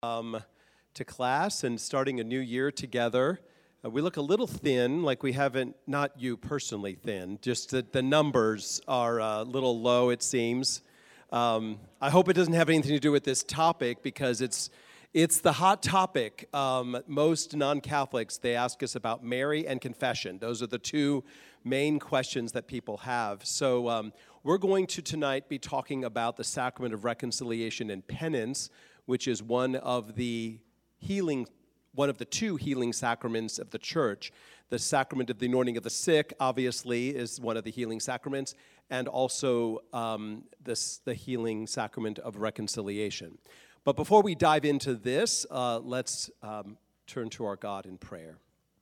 To class and starting a new year together. We look a little thin, like we haven't, not you personally thin, just that the numbers are a little low, it seems. I hope it doesn't have anything to do with this topic because it's the hot topic. Most non-Catholics, they ask us about Mary and confession. Those are the two main questions that people have. So we're going to tonight be talking about the sacrament of reconciliation and penance, which is one of the two healing sacraments of the church. The sacrament of the anointing of the sick, obviously, is one of the healing sacraments, and also the healing sacrament of reconciliation. But before we dive into this, let's turn to our God in prayer.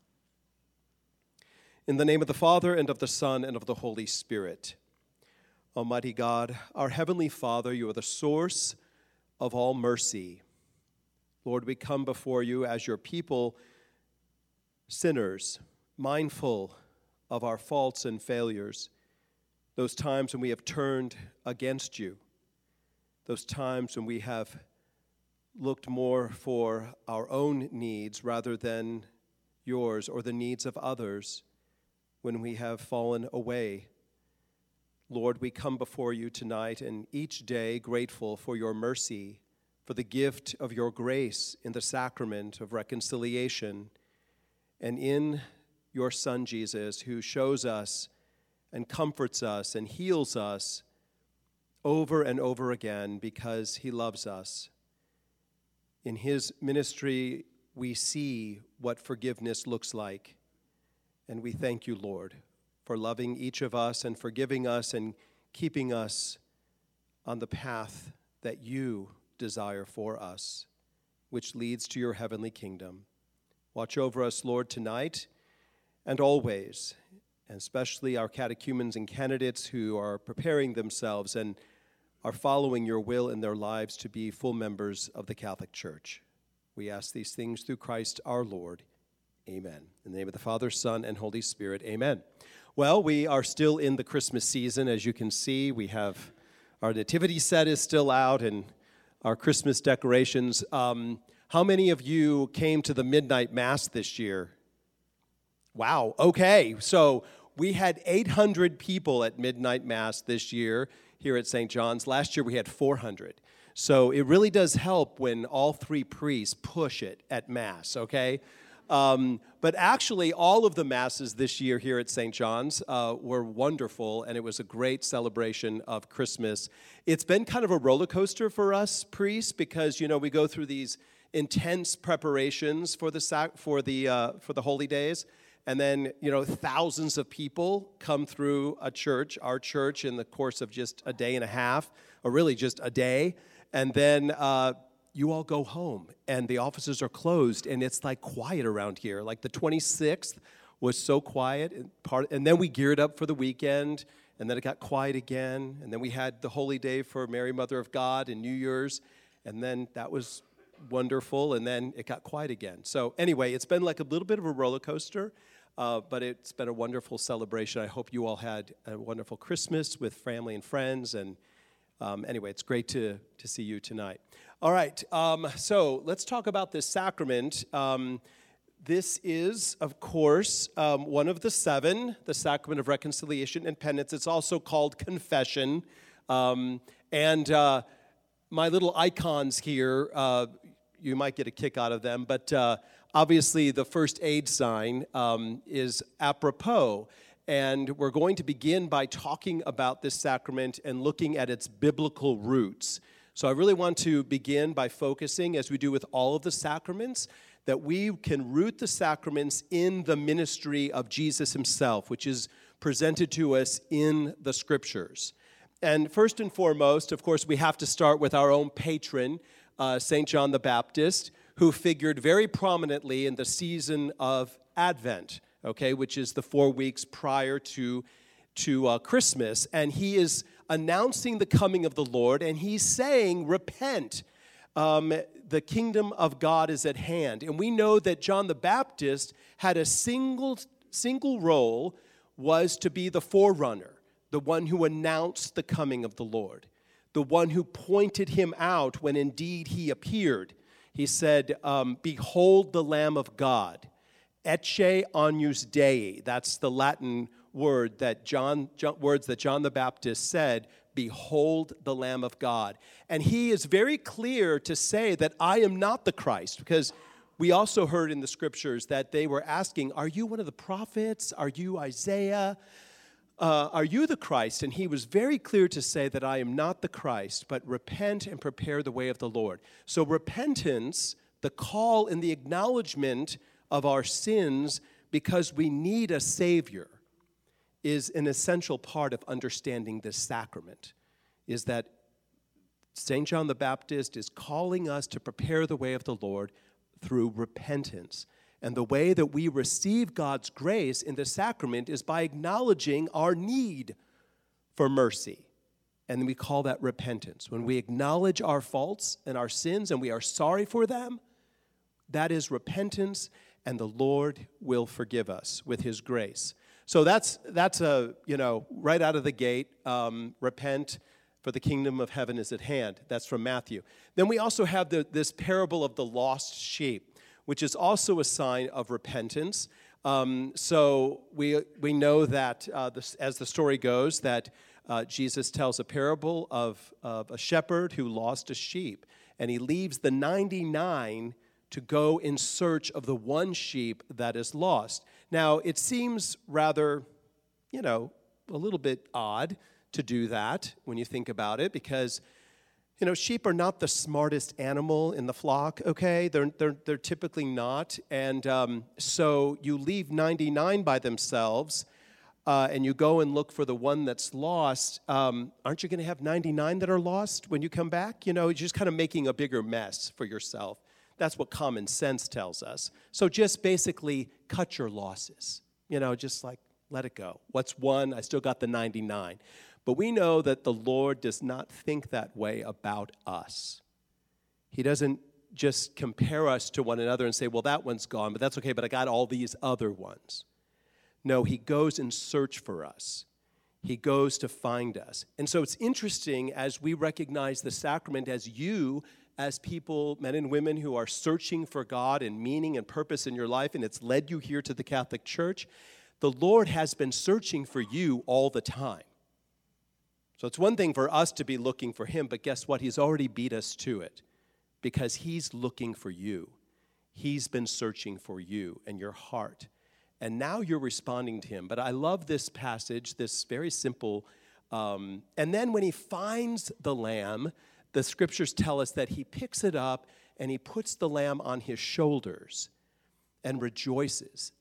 In the name of the Father, and of the Son, and of the Holy Spirit. Almighty God, our Heavenly Father, you are the source of all mercy. Lord, we come before you as your people, sinners, mindful of our faults and failures, those times when we have turned against you, those times when we have looked more for our own needs rather than yours or the needs of others, when we have fallen away. Lord, we come before you tonight and each day grateful for your mercy, for the gift of your grace in the sacrament of reconciliation, and in your Son, Jesus, who shows us and comforts us and heals us over and over again because he loves us. In his ministry, we see what forgiveness looks like, and we thank you, Lord, for loving each of us and forgiving us and keeping us on the path that you desire for us, which leads to your heavenly kingdom. Watch over us, Lord, tonight and always, and especially our catechumens and candidates who are preparing themselves and are following your will in their lives to be full members of the Catholic Church. We ask these things through Christ our Lord. Amen. In the name of the Father, Son, and Holy Spirit, amen. Well, we are still in the Christmas season. As you can see, we have our nativity set is still out and our Christmas decorations. How many of you came to the midnight mass this year? Wow, okay. So we had 800 people at midnight mass this year here at St. John's. Last year we had 400. So it really does help when all three priests push it at mass, okay? But actually, all of the masses this year here at St. John's were wonderful, and it was a great celebration of Christmas. It's been kind of a roller coaster for us priests because, we go through these intense preparations for the holy days, and then, thousands of people come through our church, in the course of just a day and a half, or really just a day, and then you all go home, and the offices are closed, and it's like quiet around here. Like the 26th was so quiet, and then we geared up for the weekend, and then it got quiet again, and then we had the holy day for Mary, Mother of God, and New Year's, and then that was wonderful, and then it got quiet again. So anyway, it's been like a little bit of a roller coaster, but it's been a wonderful celebration. I hope you all had a wonderful Christmas with family and friends, and anyway, it's great to see you tonight. All right, so let's talk about this sacrament. This is, of course, one of the seven, the sacrament of reconciliation and penance. It's also called confession. And my little icons here, you might get a kick out of them, but obviously the first aid sign is apropos. And we're going to begin by talking about this sacrament and looking at its biblical roots. So I really want to begin by focusing, as we do with all of the sacraments, that we can root the sacraments in the ministry of Jesus himself, which is presented to us in the Scriptures. And first and foremost, of course, we have to start with our own patron, St. John the Baptist, who figured very prominently in the season of Advent, okay, which is the 4 weeks prior to Christmas. And he is announcing the coming of the Lord, and he's saying, repent, the kingdom of God is at hand. And we know that John the Baptist had a single role, was to be the forerunner, the one who announced the coming of the Lord, the one who pointed him out when indeed he appeared. He said, behold the Lamb of God. Ecce agnus Dei. That's the Latin word that words that John the Baptist said, behold the Lamb of God. And he is very clear to say that I am not the Christ, because we also heard in the scriptures that they were asking, are you one of the prophets? Are you Isaiah? Are you the Christ? And he was very clear to say that I am not the Christ, but repent and prepare the way of the Lord. So repentance, the call and the acknowledgement of our sins because we need a Savior, is an essential part of understanding this sacrament, is that St. John the Baptist is calling us to prepare the way of the Lord through repentance. And the way that we receive God's grace in the sacrament is by acknowledging our need for mercy. And we call that repentance. When we acknowledge our faults and our sins and we are sorry for them, that is repentance, and the Lord will forgive us with his grace. So that's right out of the gate, repent, for the kingdom of heaven is at hand. That's from Matthew. Then we also have this parable of the lost sheep, which is also a sign of repentance. So we know that, as the story goes, that Jesus tells a parable of a shepherd who lost a sheep, and he leaves the 99 to go in search of the one sheep that is lost. Now, it seems rather, a little bit odd to do that when you think about it, because sheep are not the smartest animal in the flock, okay? They're typically not. And so you leave 99 by themselves, and you go and look for the one that's lost. Aren't you going to have 99 that are lost when you come back? You're just kind of making a bigger mess for yourself. That's what common sense tells us. So just basically cut your losses. Just like let it go. What's one? I still got the 99. But we know that the Lord does not think that way about us. He doesn't just compare us to one another and say, well, that one's gone, but that's okay, but I got all these other ones. No, he goes in search for us. He goes to find us. And so it's interesting as we recognize the sacrament as people, men and women who are searching for God and meaning and purpose in your life, and it's led you here to the Catholic Church, the Lord has been searching for you all the time. So it's one thing for us to be looking for him, but guess what? He's already beat us to it because he's looking for you. He's been searching for you and your heart. And now you're responding to him. But I love this passage, this very simple. And then when he finds the lamb, the scriptures tell us that he picks it up and he puts the lamb on his shoulders and rejoices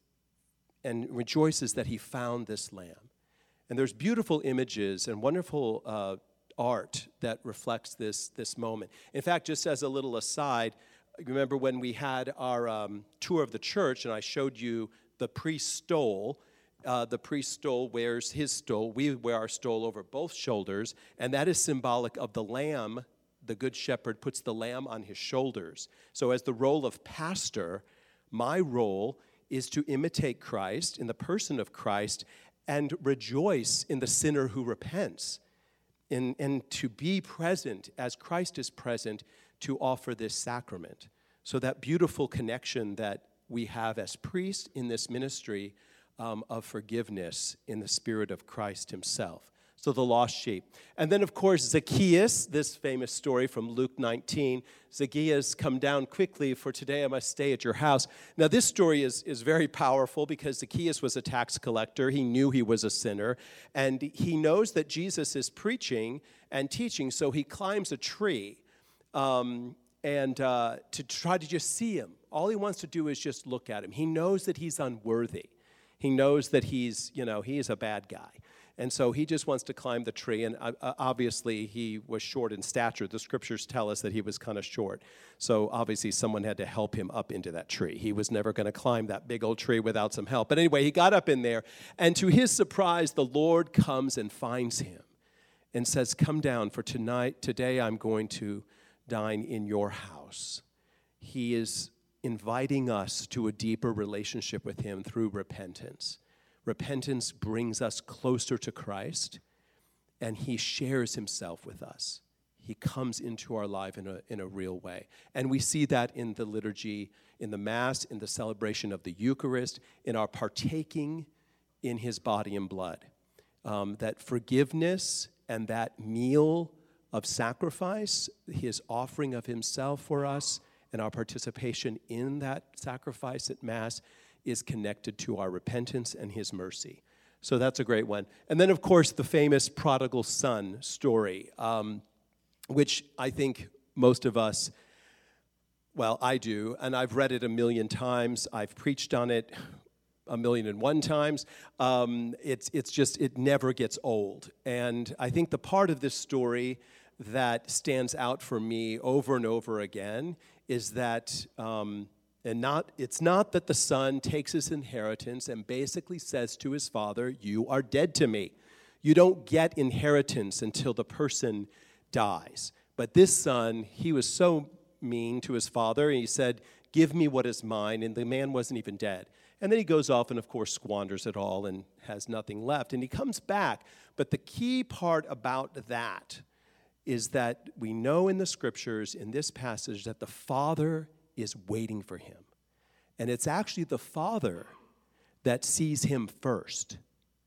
that he found this lamb. And there's beautiful images and wonderful art that reflects this moment. In fact, just as a little aside, remember when we had our tour of the church and I showed you the priest's stole. The priest's stole wears his stole. We wear our stole over both shoulders, and that is symbolic of the lamb. The good shepherd puts the lamb on his shoulders. So as the role of pastor, my role is to imitate Christ in the person of Christ and rejoice in the sinner who repents, and to be present as Christ is present to offer this sacrament. So that beautiful connection that we have as priests in this ministry of forgiveness in the spirit of Christ himself. So the lost sheep. And then, of course, Zacchaeus, this famous story from Luke 19. Zacchaeus, come down quickly, for today I must stay at your house. Now, this story is very powerful because Zacchaeus was a tax collector. He knew he was a sinner. And he knows that Jesus is preaching and teaching, so he climbs a tree to try to just see him. All he wants to do is just look at him. He knows that he's unworthy. He knows that he is a bad guy. And so he just wants to climb the tree, and obviously he was short in stature. The scriptures tell us that he was kind of short. So obviously someone had to help him up into that tree. He was never going to climb that big old tree without some help. But anyway, he got up in there, and to his surprise, the Lord comes and finds him and says, come down, for today I'm going to dine in your house. He is inviting us to a deeper relationship with him through repentance. Repentance brings us closer to Christ, and he shares himself with us. he comes into our life in a real way. And we see that in the liturgy, in the Mass, in the celebration of the Eucharist, in our partaking in his body and blood. That forgiveness and that meal of sacrifice, his offering of himself for us, and our participation in that sacrifice at Mass is connected to our repentance and his mercy. So that's a great one. And then, of course, the famous prodigal son story, which I think most of us, well, I do, and I've read it 1,000,000 times. I've preached on it 1,000,001 times. It's just, it never gets old. And I think the part of this story that stands out for me over and over again is that, it's not that the son takes his inheritance and basically says to his father, "You are dead to me." You don't get inheritance until the person dies. But this son, he was so mean to his father, and he said, "Give me what is mine," and the man wasn't even dead. And then he goes off and, of course, squanders it all and has nothing left. And he comes back. But the key part about that is that we know in the scriptures, in this passage, that the father is waiting for him. And it's actually the father that sees him first.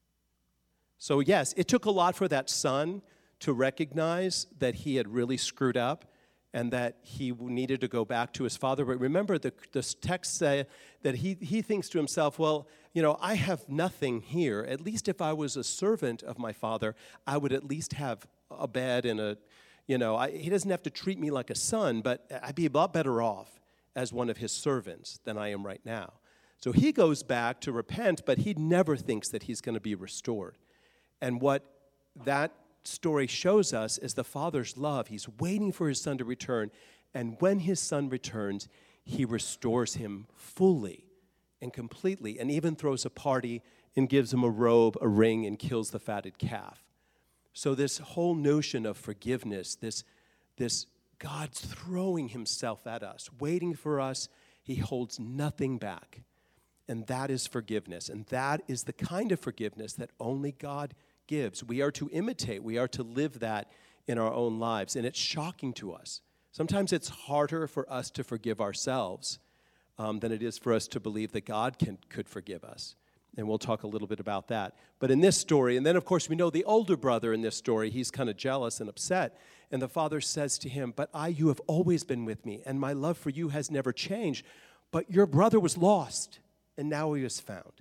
So yes, it took a lot for that son to recognize that he had really screwed up and that he needed to go back to his father. But remember, the text says that he thinks to himself, well, I have nothing here. At least if I was a servant of my father, I would at least have a bed and he doesn't have to treat me like a son, but I'd be a lot better off as one of his servants than I am right now. So he goes back to repent, but he never thinks that he's going to be restored. And what that story shows us is the father's love. He's waiting for his son to return, and when his son returns, he restores him fully and completely, and even throws a party and gives him a robe, a ring, and kills the fatted calf. So this whole notion of forgiveness, this God's throwing himself at us, waiting for us, he holds nothing back. And that is forgiveness. And that is the kind of forgiveness that only God gives. We are to imitate. We are to live that in our own lives. And it's shocking to us. Sometimes it's harder for us to forgive ourselves than it is for us to believe that God could forgive us. And we'll talk a little bit about that. But in this story, and then of course we know the older brother in this story, he's kind of jealous and upset. And the father says to him, "But you have always been with me, and my love for you has never changed. But your brother was lost, and now he is found."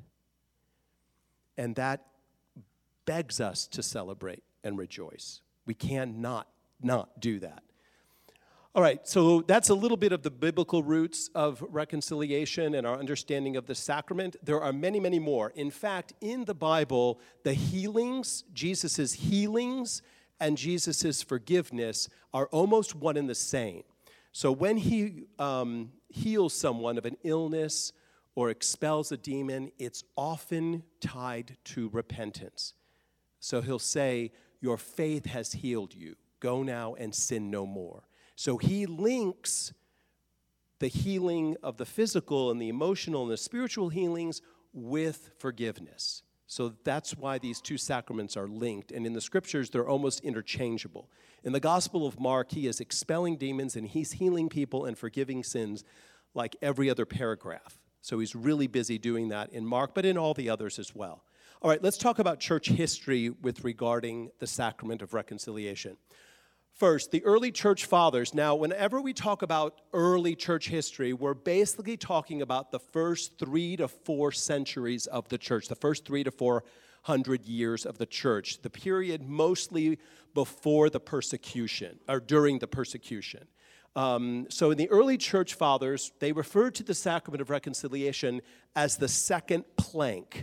And that begs us to celebrate and rejoice. We cannot not do that. All right, so that's a little bit of the biblical roots of reconciliation and our understanding of the sacrament. There are many, many more. In fact, in the Bible, the healings, Jesus' healings and Jesus' forgiveness are almost one and the same. So when he heals someone of an illness or expels a demon, it's often tied to repentance. So he'll say, "Your faith has healed you. Go now and sin no more." So he links the healing of the physical and the emotional and the spiritual healings with forgiveness. So that's why these two sacraments are linked. And in the scriptures, they're almost interchangeable. In the Gospel of Mark, he is expelling demons and he's healing people and forgiving sins like every other paragraph. So he's really busy doing that in Mark, but in all the others as well. All right, let's talk about church history with regarding the sacrament of reconciliation. First, the early church fathers. Now, whenever we talk about early church history, we're basically talking about the first 3 to 4 centuries of the church, the first 300 to 400 years of the church, the period mostly before the persecution, or during the persecution. So in the early church fathers, they referred to the sacrament of reconciliation as the second plank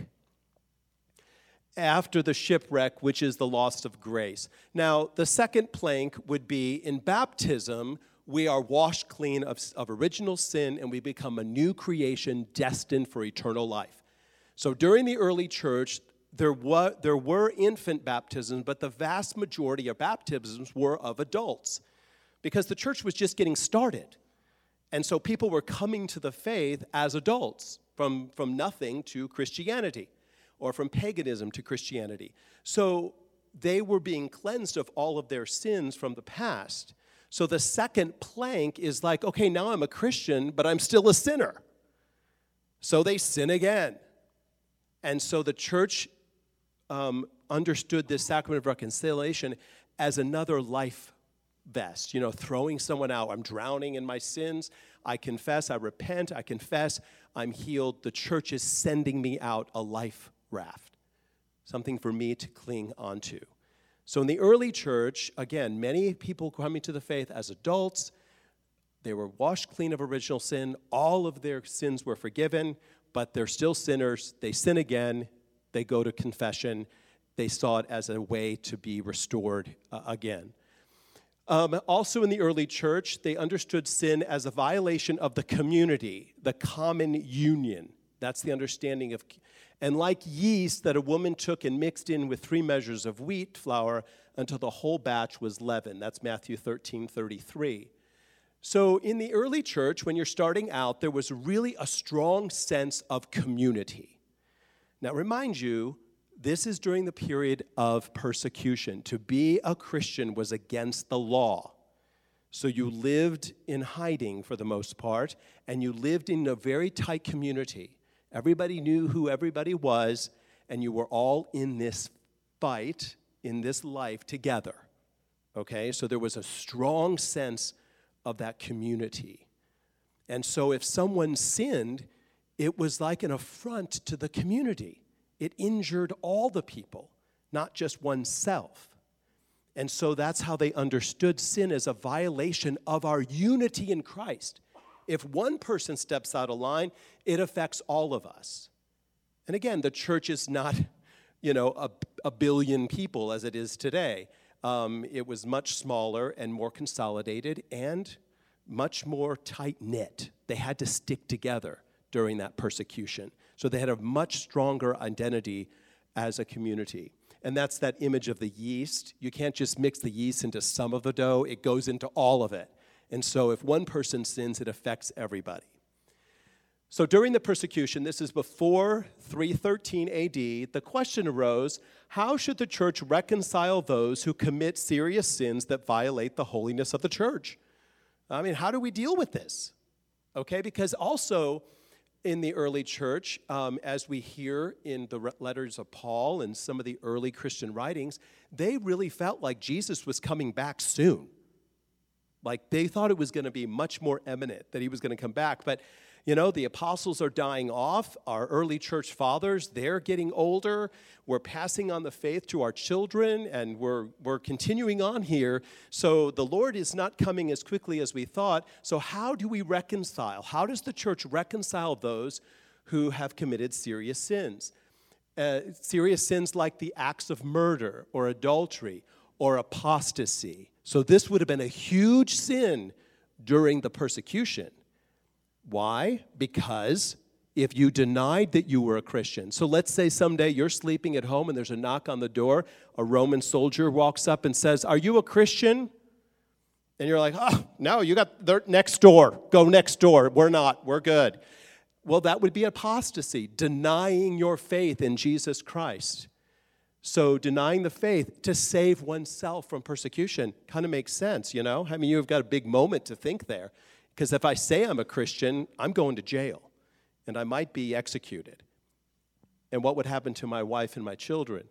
after the shipwreck, which is the loss of grace. Now, the second plank would be in baptism, we are washed clean of original sin and we become a new creation destined for eternal life. So during the early church, there were infant baptisms, but the vast majority of baptisms were of adults because the church was just getting started. And so people were coming to the faith as adults from nothing to Christianity, or from paganism to Christianity. So they were being cleansed of all of their sins from the past. So the second plank is like, okay, now I'm a Christian, but I'm still a sinner. So they sin again. And so the church understood this sacrament of reconciliation as another life vest, throwing someone out. I'm drowning in my sins. I confess, I repent, I confess, I'm healed. The church is sending me out a life raft, something for me to cling onto. So in the early church, again, many people coming to the faith as adults, they were washed clean of original sin. All of their sins were forgiven, but they're still sinners. They sin again. They go to confession. They saw it as a way to be restored again. Also in the early church, they understood sin as a violation of the community, the common union. That's the understanding of, and like yeast that a woman took and mixed in with 3 measures of wheat flour until the whole batch was leavened. That's Matthew 13:33. So in the early church, when you're starting out, there was really a strong sense of community. Now remind you, this is during the period of persecution. To be a Christian was against the law. So you lived in hiding for the most part, and you lived in a very tight community. Everybody knew who everybody was, and you were all in this fight, in this life together. Okay? So there was a strong sense of that community. And so if someone sinned, it was like an affront to the community. It injured all the people, not just oneself. And so that's how they understood sin as a violation of our unity in Christ. If one person steps out of line, it affects all of us. And again, the church is not, a billion people as it is today. It was much smaller and more consolidated and much more tight-knit. They had to stick together during that persecution. So they had a much stronger identity as a community. And that's that image of the yeast. You can't just mix the yeast into some of the dough. It goes into all of it. And so if one person sins, it affects everybody. So during the persecution, this is before 313 AD, the question arose, how should the church reconcile those who commit serious sins that violate the holiness of the church? I mean, how do we deal with this? Okay, because also in the early church, as we hear in the letters of Paul and some of the early Christian writings, they really felt like Jesus was coming back soon. Like they thought it was going to be much more imminent that he was going to come back. But, the apostles are dying off. Our early church fathers, they're getting older. We're passing on the faith to our children, and we're continuing on here. So the Lord is not coming as quickly as we thought. So how do we reconcile? How does the church reconcile those who have committed serious sins? Serious sins like the acts of murder or adultery or apostasy. So this would have been a huge sin during the persecution. Why? Because if you denied that you were a Christian. So let's say someday you're sleeping at home and there's a knock on the door. A Roman soldier walks up and says, "Are you a Christian?" And you're like, "Oh, no, they're next door. Go next door. We're not. We're good." Well, that would be apostasy, denying your faith in Jesus Christ. So denying the faith to save oneself from persecution kind of makes sense, I mean, you've got a big moment to think there. Because if I say I'm a Christian, I'm going to jail, and I might be executed. And what would happen to my wife and my children?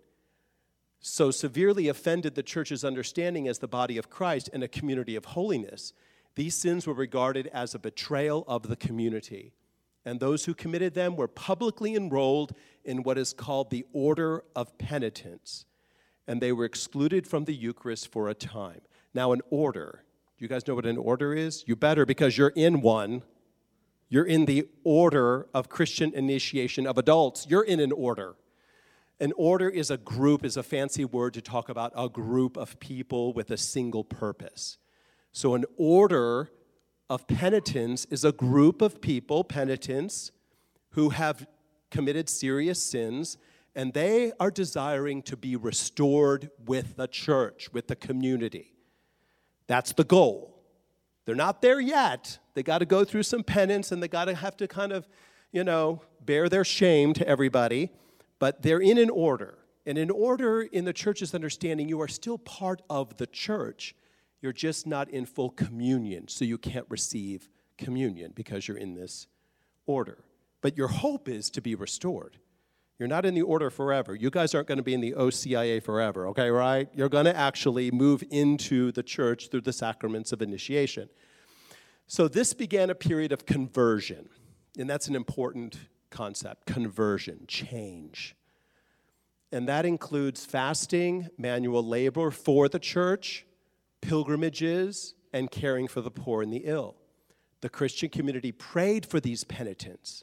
So severely offended the church's understanding as the body of Christ and a community of holiness. These sins were regarded as a betrayal of the community. And those who committed them were publicly enrolled in what is called the Order of Penitence. And they were excluded from the Eucharist for a time. Now, an order, do you guys know what an order is? You better, because you're in one. You're in the order of Christian initiation of adults. You're in an order. An order is a group, is a fancy word to talk about a group of people with a single purpose. So an order of penitents is a group of people, penitents, who have committed serious sins, and they are desiring to be restored with the church, with the community. That's the goal. They're not there yet. They got to go through some penance, and they got to have to kind of, bear their shame to everybody. But they're in an order. And in order, in the church's understanding, you are still part of the church. You're just not in full communion, so you can't receive communion because you're in this order. But your hope is to be restored. You're not in the order forever. You guys aren't going to be in the OCIA forever, okay, right? You're going to actually move into the church through the sacraments of initiation. So this began a period of conversion, and that's an important concept, conversion, change. And that includes fasting, manual labor for the church, pilgrimages, and caring for the poor and the ill. The Christian community prayed for these penitents.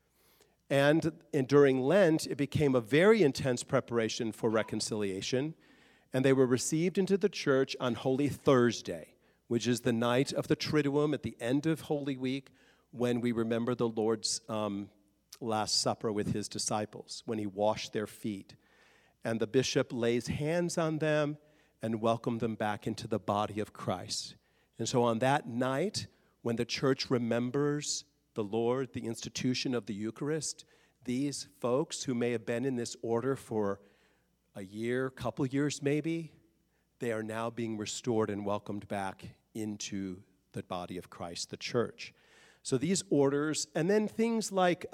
And during Lent, it became a very intense preparation for reconciliation, and they were received into the church on Holy Thursday, which is the night of the Triduum at the end of Holy Week, when we remember the Lord's Last Supper with his disciples, when he washed their feet. And the bishop lays hands on them and welcomed them back into the body of Christ. And so on that night, when the church remembers the Lord, the institution of the Eucharist, these folks who may have been in this order for a year, couple years maybe, they are now being restored and welcomed back into the body of Christ, the church. So these orders, and then things like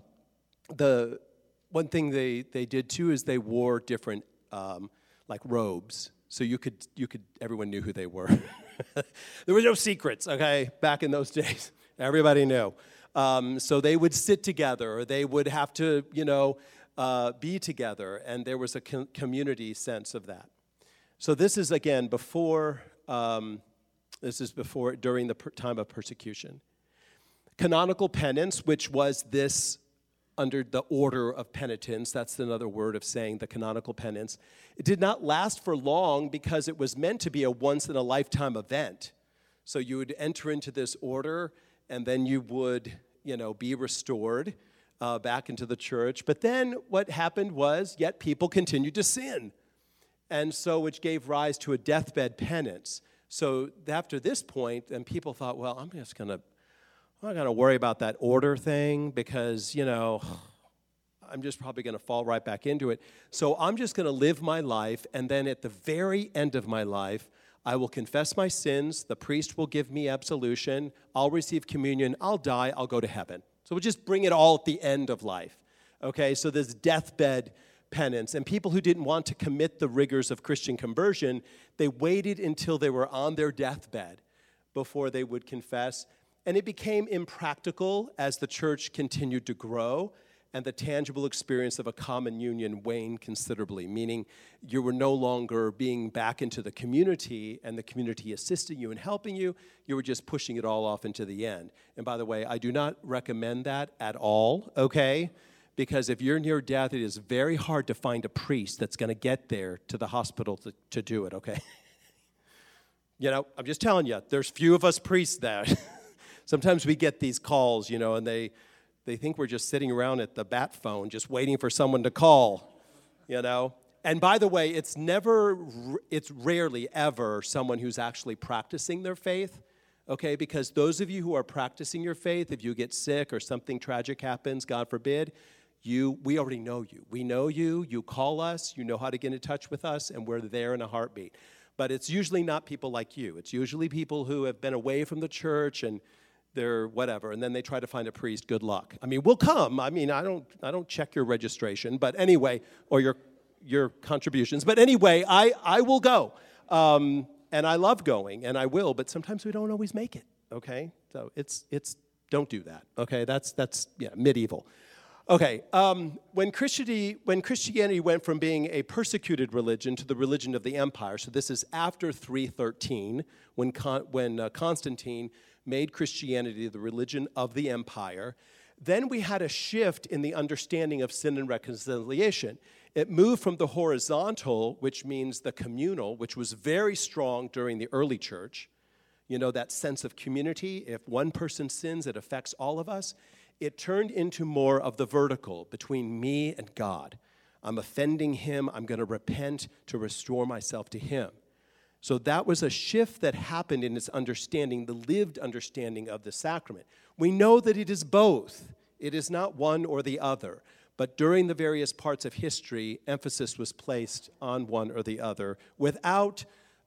the one thing they did too is they wore different like robes, so you could everyone knew who they were. There were no secrets, okay, back in those days. Everybody knew. So they would sit together, or they would have to, be together, and there was a community sense of that. So this is, again, during the time of persecution. Canonical penance, which was this under the order of penitence, that's another word of saying the canonical penance. It did not last for long because it was meant to be a once-in-a-lifetime event. So you would enter into this order, and then you would, be restored back into the church. But then what happened was, yet people continued to sin. And so which gave rise to a deathbed penance. So after this point, then people thought, well, I'm not going to worry about that order thing because, I'm just probably going to fall right back into it. So I'm just going to live my life, and then at the very end of my life, I will confess my sins, the priest will give me absolution, I'll receive communion, I'll die, I'll go to heaven. So we'll just bring it all at the end of life. Okay, so this deathbed penance. And people who didn't want to commit the rigors of Christian conversion, they waited until they were on their deathbed before they would confess. And it became impractical as the church continued to grow and the tangible experience of a common union waned considerably, meaning you were no longer being back into the community and the community assisting you and helping you. You were just pushing it all off into the end. And by the way, I do not recommend that at all, okay? Because if you're near death, it is very hard to find a priest that's going to get there to the hospital to do it, okay? I'm just telling you, there's few of us priests there. Sometimes we get these calls, and they think we're just sitting around at the bat phone just waiting for someone to call, And by the way, it's rarely ever someone who's actually practicing their faith, okay? Because those of you who are practicing your faith, if you get sick or something tragic happens, God forbid, we already know you. We know you. You call us. You know how to get in touch with us, and we're there in a heartbeat. But it's usually not people like you. It's usually people who have been away from the church and they're whatever, and then they try to find a priest. Good luck. I mean, we'll come. I mean, I don't check your registration, but anyway, or your contributions. But anyway, I will go, and I love going, and I will. But sometimes we don't always make it. Okay, so it's don't do that. Okay, that's medieval. Okay, when Christianity went from being a persecuted religion to the religion of the empire, so this is after 313, when Constantine made Christianity the religion of the empire, then we had a shift in the understanding of sin and reconciliation. It moved from the horizontal, which means the communal, which was very strong during the early church, that sense of community. If one person sins, it affects all of us. It turned into more of the vertical between me and God. I'm offending him. I'm going to repent to restore myself to him. So that was a shift that happened in its understanding, the lived understanding of the sacrament. We know that it is both. It is not one or the other. But during the various parts of history, emphasis was placed on one or the other without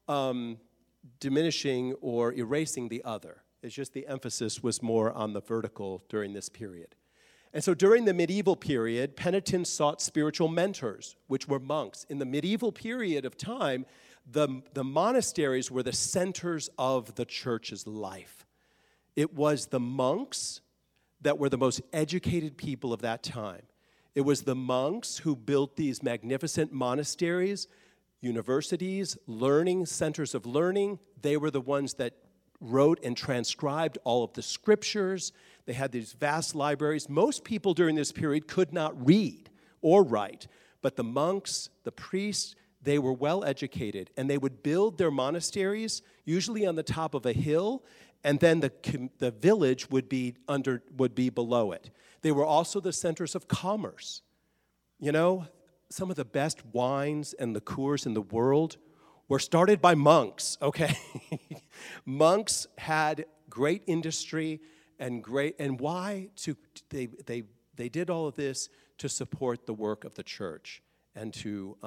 diminishing or erasing the other. It's just the emphasis was more on the vertical during this period. And so during the medieval period, penitents sought spiritual mentors, which were monks. In the medieval period of time, the monasteries were the centers of the church's life. It was the monks that were the most educated people of that time. It was the monks who built these magnificent monasteries, universities, learning, centers of learning. They were the ones that wrote and transcribed all of the scriptures. They had these vast libraries. Most people during this period could not read or write, but the monks, the priests, they were well educated, and they would build their monasteries, usually on the top of a hill, and then the village would be below it. They were also the centers of commerce. You know, some of the best wines and liqueurs in the world were started by monks, okay? Monks had great industry and why? They did all of this to support the work of the church and to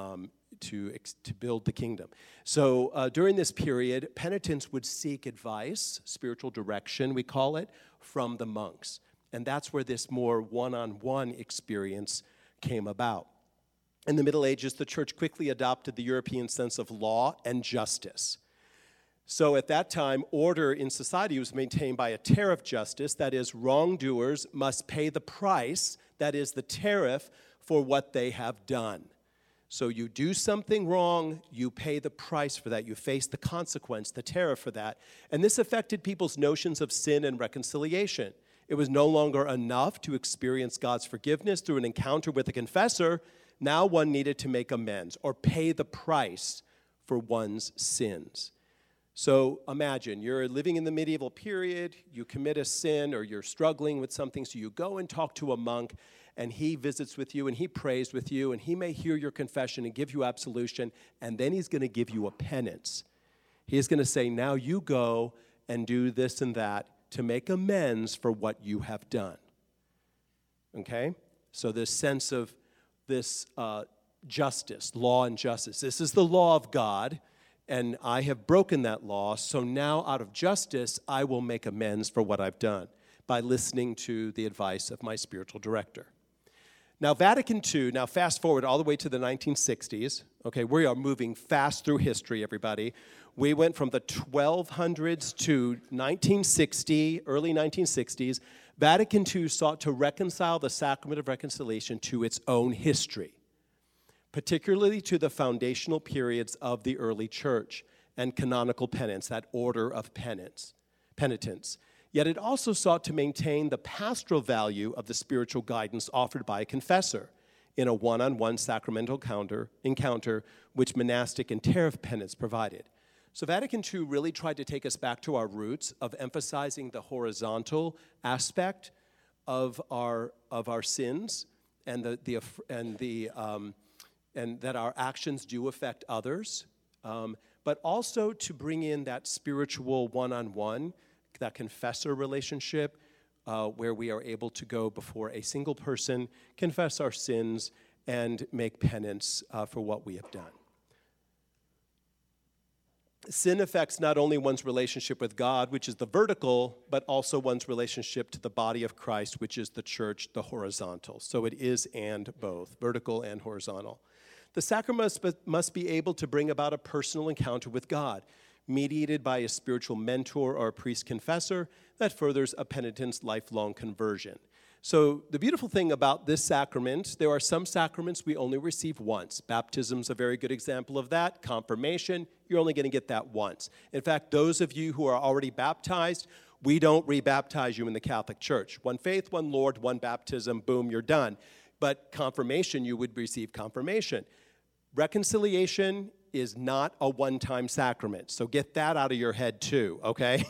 build the kingdom. So during this period, penitents would seek advice, spiritual direction, we call it, from the monks. And that's where this more one-on-one experience came about. In the Middle Ages, the church quickly adopted the European sense of law and justice. So at that time, order in society was maintained by a tariff justice, that is, wrongdoers must pay the price, that is, the tariff, for what they have done. So you do something wrong, you pay the price for that. You face the consequence, the tariff for that. And this affected people's notions of sin and reconciliation. It was no longer enough to experience God's forgiveness through an encounter with a confessor. Now one needed to make amends or pay the price for one's sins. So imagine you're living in the medieval period, you commit a sin or you're struggling with something, so you go and talk to a monk, and he visits with you and he prays with you, and he may hear your confession and give you absolution, and then he's going to give you a penance. He is going to say, now you go and do this and that to make amends for what you have done. Okay? So this sense of this justice, law and justice. This is the law of God, and I have broken that law, so now out of justice, I will make amends for what I've done by listening to the advice of my spiritual director. Now, Vatican II, now fast forward all the way to the 1960s. Okay, we are moving fast through history, everybody. We went from the 1200s to 1960, early 1960s. Vatican II sought to reconcile the sacrament of reconciliation to its own history, particularly to the foundational periods of the early church and canonical penance, that order of penitence. Yet it also sought to maintain the pastoral value of the spiritual guidance offered by a confessor in a one-on-one sacramental encounter which monastic and tariff penance provided. So Vatican II really tried to take us back to our roots of emphasizing the horizontal aspect of our sins and that our actions do affect others, but also to bring in that spiritual one-on-one, that confessor relationship, where we are able to go before a single person, confess our sins, and make penance for what we have done. Sin affects not only one's relationship with God, which is the vertical, but also one's relationship to the body of Christ, which is the church, the horizontal. So it is and both, vertical and horizontal. The sacrament must be able to bring about a personal encounter with God, mediated by a spiritual mentor or a priest confessor that furthers a penitent's lifelong conversion. So the beautiful thing about this sacrament, there are some sacraments we only receive once. Baptism's a very good example of that. Confirmation, you're only going to get that once. In fact, those of you who are already baptized, we don't rebaptize you in the Catholic Church. One faith, one Lord, one baptism, boom, you're done. But confirmation, you would receive confirmation. Reconciliation is not a one-time sacrament, so get that out of your head too, okay?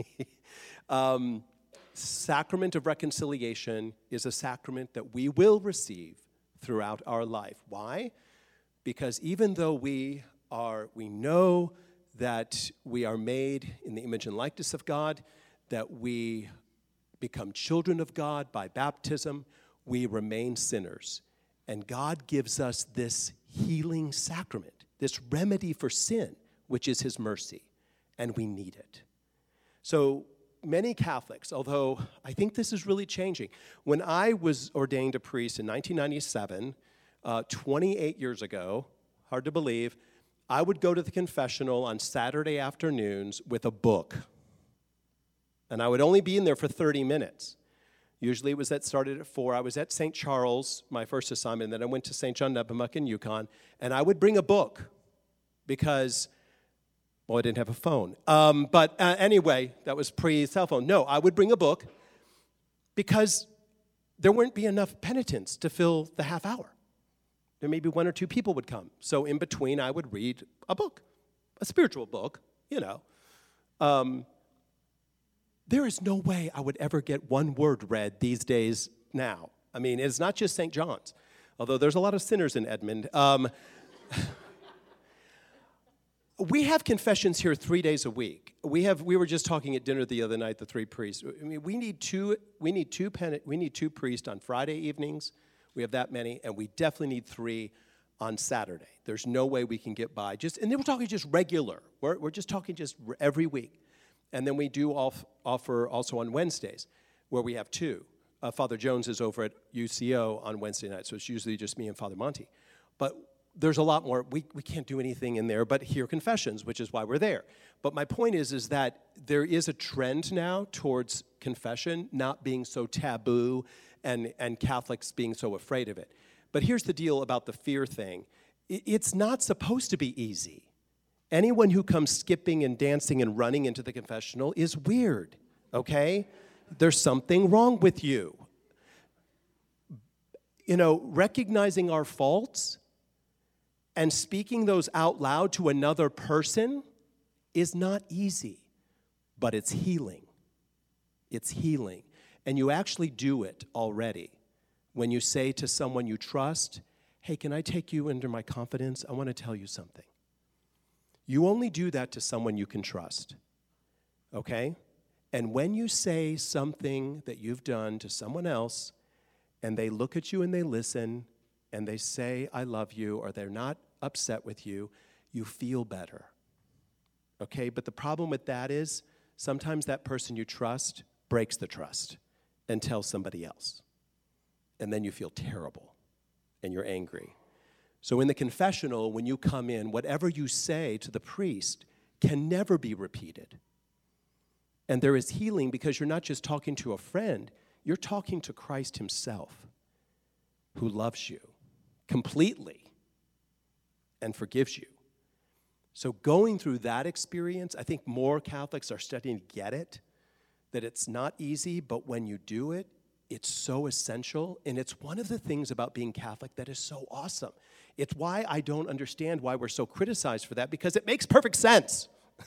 Sacrament of reconciliation is a sacrament that we will receive throughout our life. Why? Because even though we know that we are made in the image and likeness of God, that we become children of God by baptism, we remain sinners. And God gives us this healing sacrament, this remedy for sin, which is his mercy, and we need it. So many Catholics, although I think this is really changing. When I was ordained a priest in 1997, 28 years ago, hard to believe, I would go to the confessional on Saturday afternoons with a book. And I would only be in there for 30 minutes. Usually started at 4. I was at St. Charles, my first assignment, and then I went to St. John Nepomuk in Yukon, and I would bring a book because, well, I didn't have a phone. But anyway, that was pre-cell phone. No, I would bring a book because there wouldn't be enough penitents to fill the half hour. There maybe 1 or 2 people would come. So in between, I would read a book, a spiritual book, There is no way I would ever get one word read these days now. I mean, it's not just St. John's, although there's a lot of sinners in Edmond. We have confessions here 3 days a week. We were just talking at dinner the other night, the 3 priests. I mean, we need two priests on Friday evenings. We have that many, and we definitely need 3 on Saturday. There's no way we can get by. And then we're talking just regular. We're just talking just every week. And then we do offer also on Wednesdays, where we have 2. Father Jones is over at UCO on Wednesday night, so it's usually just me and Father Monty. But there's a lot more. We can't do anything in there but hear confessions, which is why we're there. But my point is that there is a trend now towards confession not being so taboo and Catholics being so afraid of it. But here's the deal about the fear thing. It's not supposed to be easy. Anyone who comes skipping and dancing and running into the confessional is weird, okay? There's something wrong with you. Recognizing our faults and speaking those out loud to another person is not easy, but it's healing. It's healing. And you actually do it already when you say to someone you trust, hey, can I take you into my confidence? I want to tell you something. You only do that to someone you can trust, okay? And when you say something that you've done to someone else, and they look at you and they listen, and they say, I love you, or they're not upset with you, you feel better, okay? But the problem with that is sometimes that person you trust breaks the trust and tells somebody else. And then you feel terrible, and you're angry. So in the confessional, when you come in, whatever you say to the priest can never be repeated. And there is healing because you're not just talking to a friend, you're talking to Christ himself, who loves you completely and forgives you. So going through that experience, I think more Catholics are starting to get it, that it's not easy, but when you do it, it's so essential, and it's one of the things about being Catholic that is so awesome. It's why I don't understand why we're so criticized for that, because it makes perfect sense.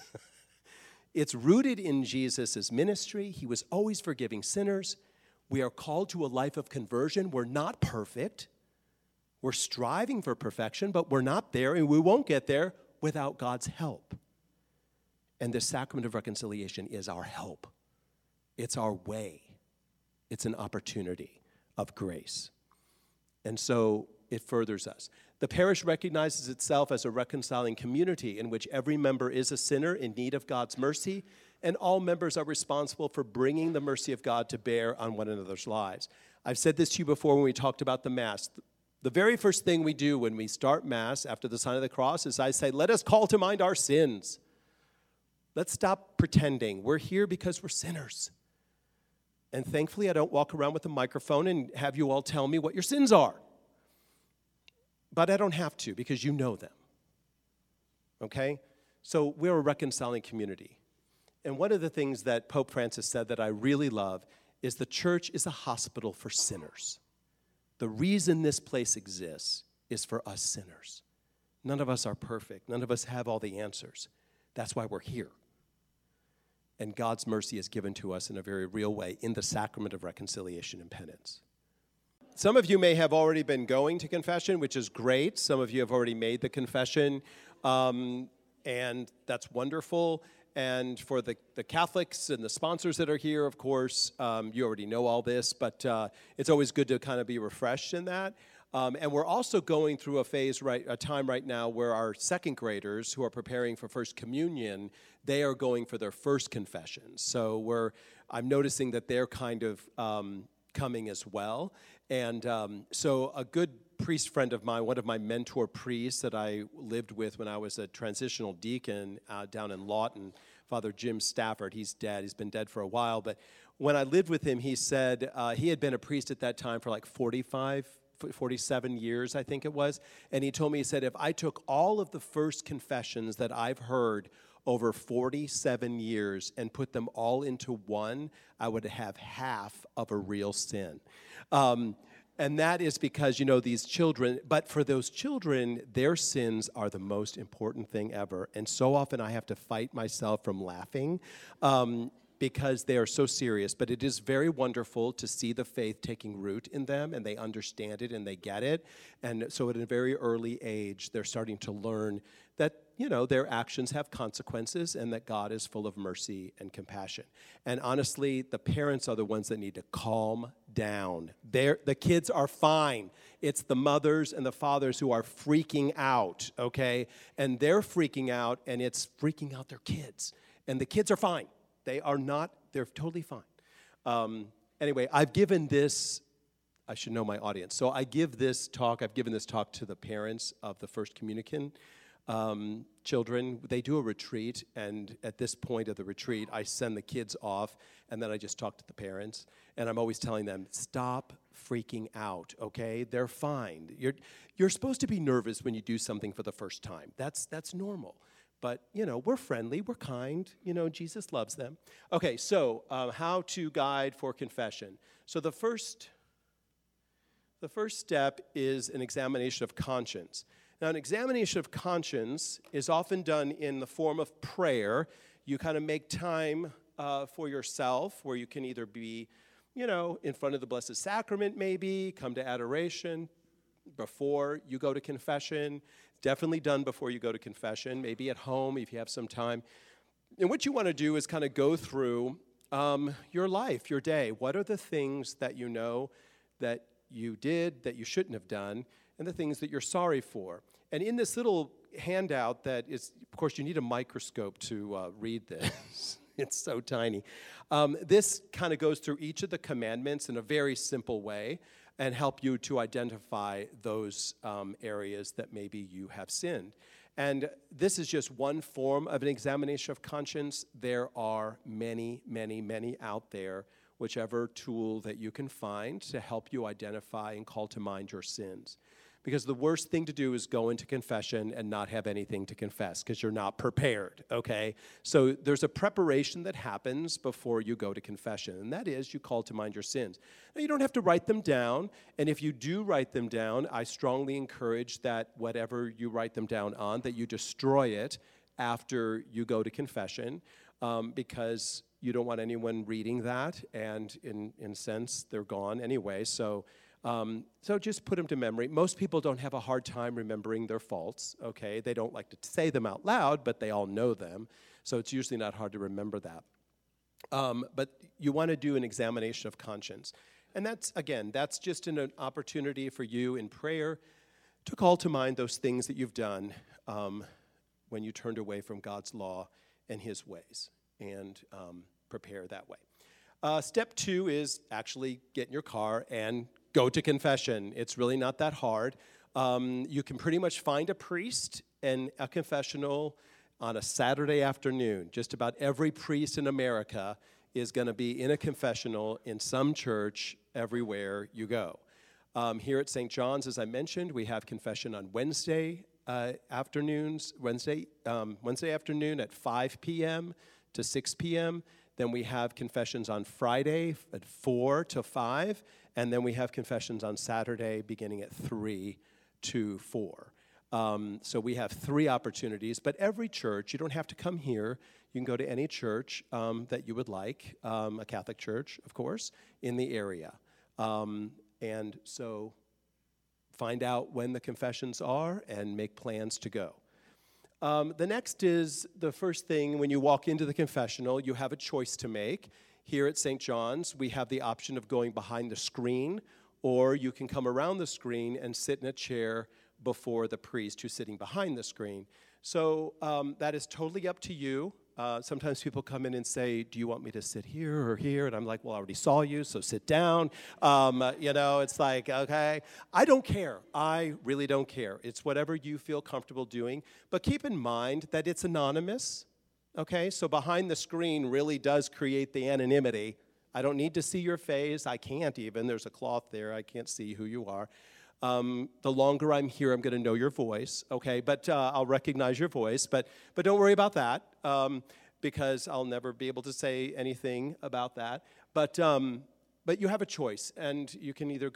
It's rooted in Jesus' ministry. He was always forgiving sinners. We are called to a life of conversion. We're not perfect. We're striving for perfection, but we're not there, and we won't get there without God's help. And the sacrament of reconciliation is our help. It's our way. It's an opportunity of grace. And so it furthers us. The parish recognizes itself as a reconciling community in which every member is a sinner in need of God's mercy, and all members are responsible for bringing the mercy of God to bear on one another's lives. I've said this to you before when we talked about the Mass. The very first thing we do when we start Mass after the sign of the cross is I say, let us call to mind our sins. Let's stop pretending. We're here because we're sinners. And thankfully, I don't walk around with a microphone and have you all tell me what your sins are. But I don't have to, because you know them. Okay? So we're a reconciling community. And one of the things that Pope Francis said that I really love is the church is a hospital for sinners. The reason this place exists is for us sinners. None of us are perfect. None of us have all the answers. That's why we're here. And God's mercy is given to us in a very real way in the sacrament of reconciliation and penance. Some of you may have already been going to confession, which is great. Some of you have already made the confession, and that's wonderful. And for the Catholics and the sponsors that are here, of course, you already know all this, but it's always good to kind of be refreshed in that. And we're also going through a time right now where our second graders who are preparing for First Communion, they are going for their first confession. So I'm noticing that they're kind of coming as well. And so a good priest friend of mine, one of my mentor priests that I lived with when I was a transitional deacon down in Lawton, Father Jim Stafford, he's dead. He's been dead for a while. But when I lived with him, he said he had been a priest at that time for like 47 years, I think it was. And he told me, he said, if I took all of the first confessions that I've heard over 47 years and put them all into one, I would have half of a real sin. And that is because, these children, but for those children, their sins are the most important thing ever. And so often I have to fight myself from laughing because they are so serious. But it is very wonderful to see the faith taking root in them, and they understand it and they get it. And so at a very early age, they're starting to learn that, their actions have consequences and that God is full of mercy and compassion. And honestly, the parents are the ones that need to calm down. The kids are fine. It's the mothers and the fathers who are freaking out, okay? And they're freaking out, and it's freaking out their kids. And the kids are fine. They're totally fine. Anyway, I've given this, I should know my audience. So I've given this talk to the parents of the First Communion children. They do a retreat, and at this point of the retreat, I send the kids off, and then I just talk to the parents, and I'm always telling them, stop freaking out, okay? They're fine. You're supposed to be nervous when you do something for the first time. That's normal. But, we're friendly, we're kind, Jesus loves them. Okay, so how to guide for confession. So the first step is an examination of conscience. Now, an examination of conscience is often done in the form of prayer. You kind of make time for yourself where you can either be, in front of the Blessed Sacrament maybe, come to adoration before you go to confession. Definitely done before you go to confession, maybe at home if you have some time. And what you want to do is kind of go through your life, your day. What are the things that you know that you did that you shouldn't have done, and the things that you're sorry for? And in this little handout that is, of course, you need a microscope to read this. It's so tiny. This kind of goes through each of the commandments in a very simple way and help you to identify those areas that maybe you have sinned. And this is just one form of an examination of conscience. There are many, many, many out there, whichever tool that you can find to help you identify and call to mind your sins. Because the worst thing to do is go into confession and not have anything to confess because you're not prepared, okay? So there's a preparation that happens before you go to confession, and that is you call to mind your sins. Now, you don't have to write them down, and if you do write them down, I strongly encourage that whatever you write them down on, that you destroy it after you go to confession, because you don't want anyone reading that, and in a sense, they're gone anyway, so just put them to memory. Most people don't have a hard time remembering their faults, okay? They don't like to say them out loud, but they all know them, so it's usually not hard to remember that. But you want to do an examination of conscience. And that's just an opportunity for you in prayer to call to mind those things that you've done when you turned away from God's law and his ways, and prepare that way. Step 2 is actually get in your car and go to confession. It's really not that hard. You can pretty much find a priest and a confessional on a Saturday afternoon. Just about every priest in America is going to be in a confessional in some church everywhere you go. Here at St. John's, as I mentioned, we have confession on Wednesday afternoon at 5 p.m. to 6 p.m. Then we have confessions on Friday at 4 to 5, and then we have confessions on Saturday beginning at 3 to 4. So we have 3 opportunities, but every church, you don't have to come here. You can go to any church that you would like, a Catholic church, of course, in the area. And so find out when the confessions are and make plans to go. The next is the first thing when you walk into the confessional, you have a choice to make. Here at St. John's, we have the option of going behind the screen, or you can come around the screen and sit in a chair before the priest who's sitting behind the screen. So that is totally up to you. Sometimes people come in and say, do you want me to sit here or here? And I'm like, well, I already saw you, so sit down. It's like, okay. I don't care. I really don't care. It's whatever you feel comfortable doing. But keep in mind that it's anonymous, okay? So behind the screen really does create the anonymity. I don't need to see your face. I can't even. There's a cloth there. I can't see who you are. The longer I'm here, I'm going to know your voice, okay? But I'll recognize your voice. But don't worry about that, because I'll never be able to say anything about that. But you have a choice, and you can either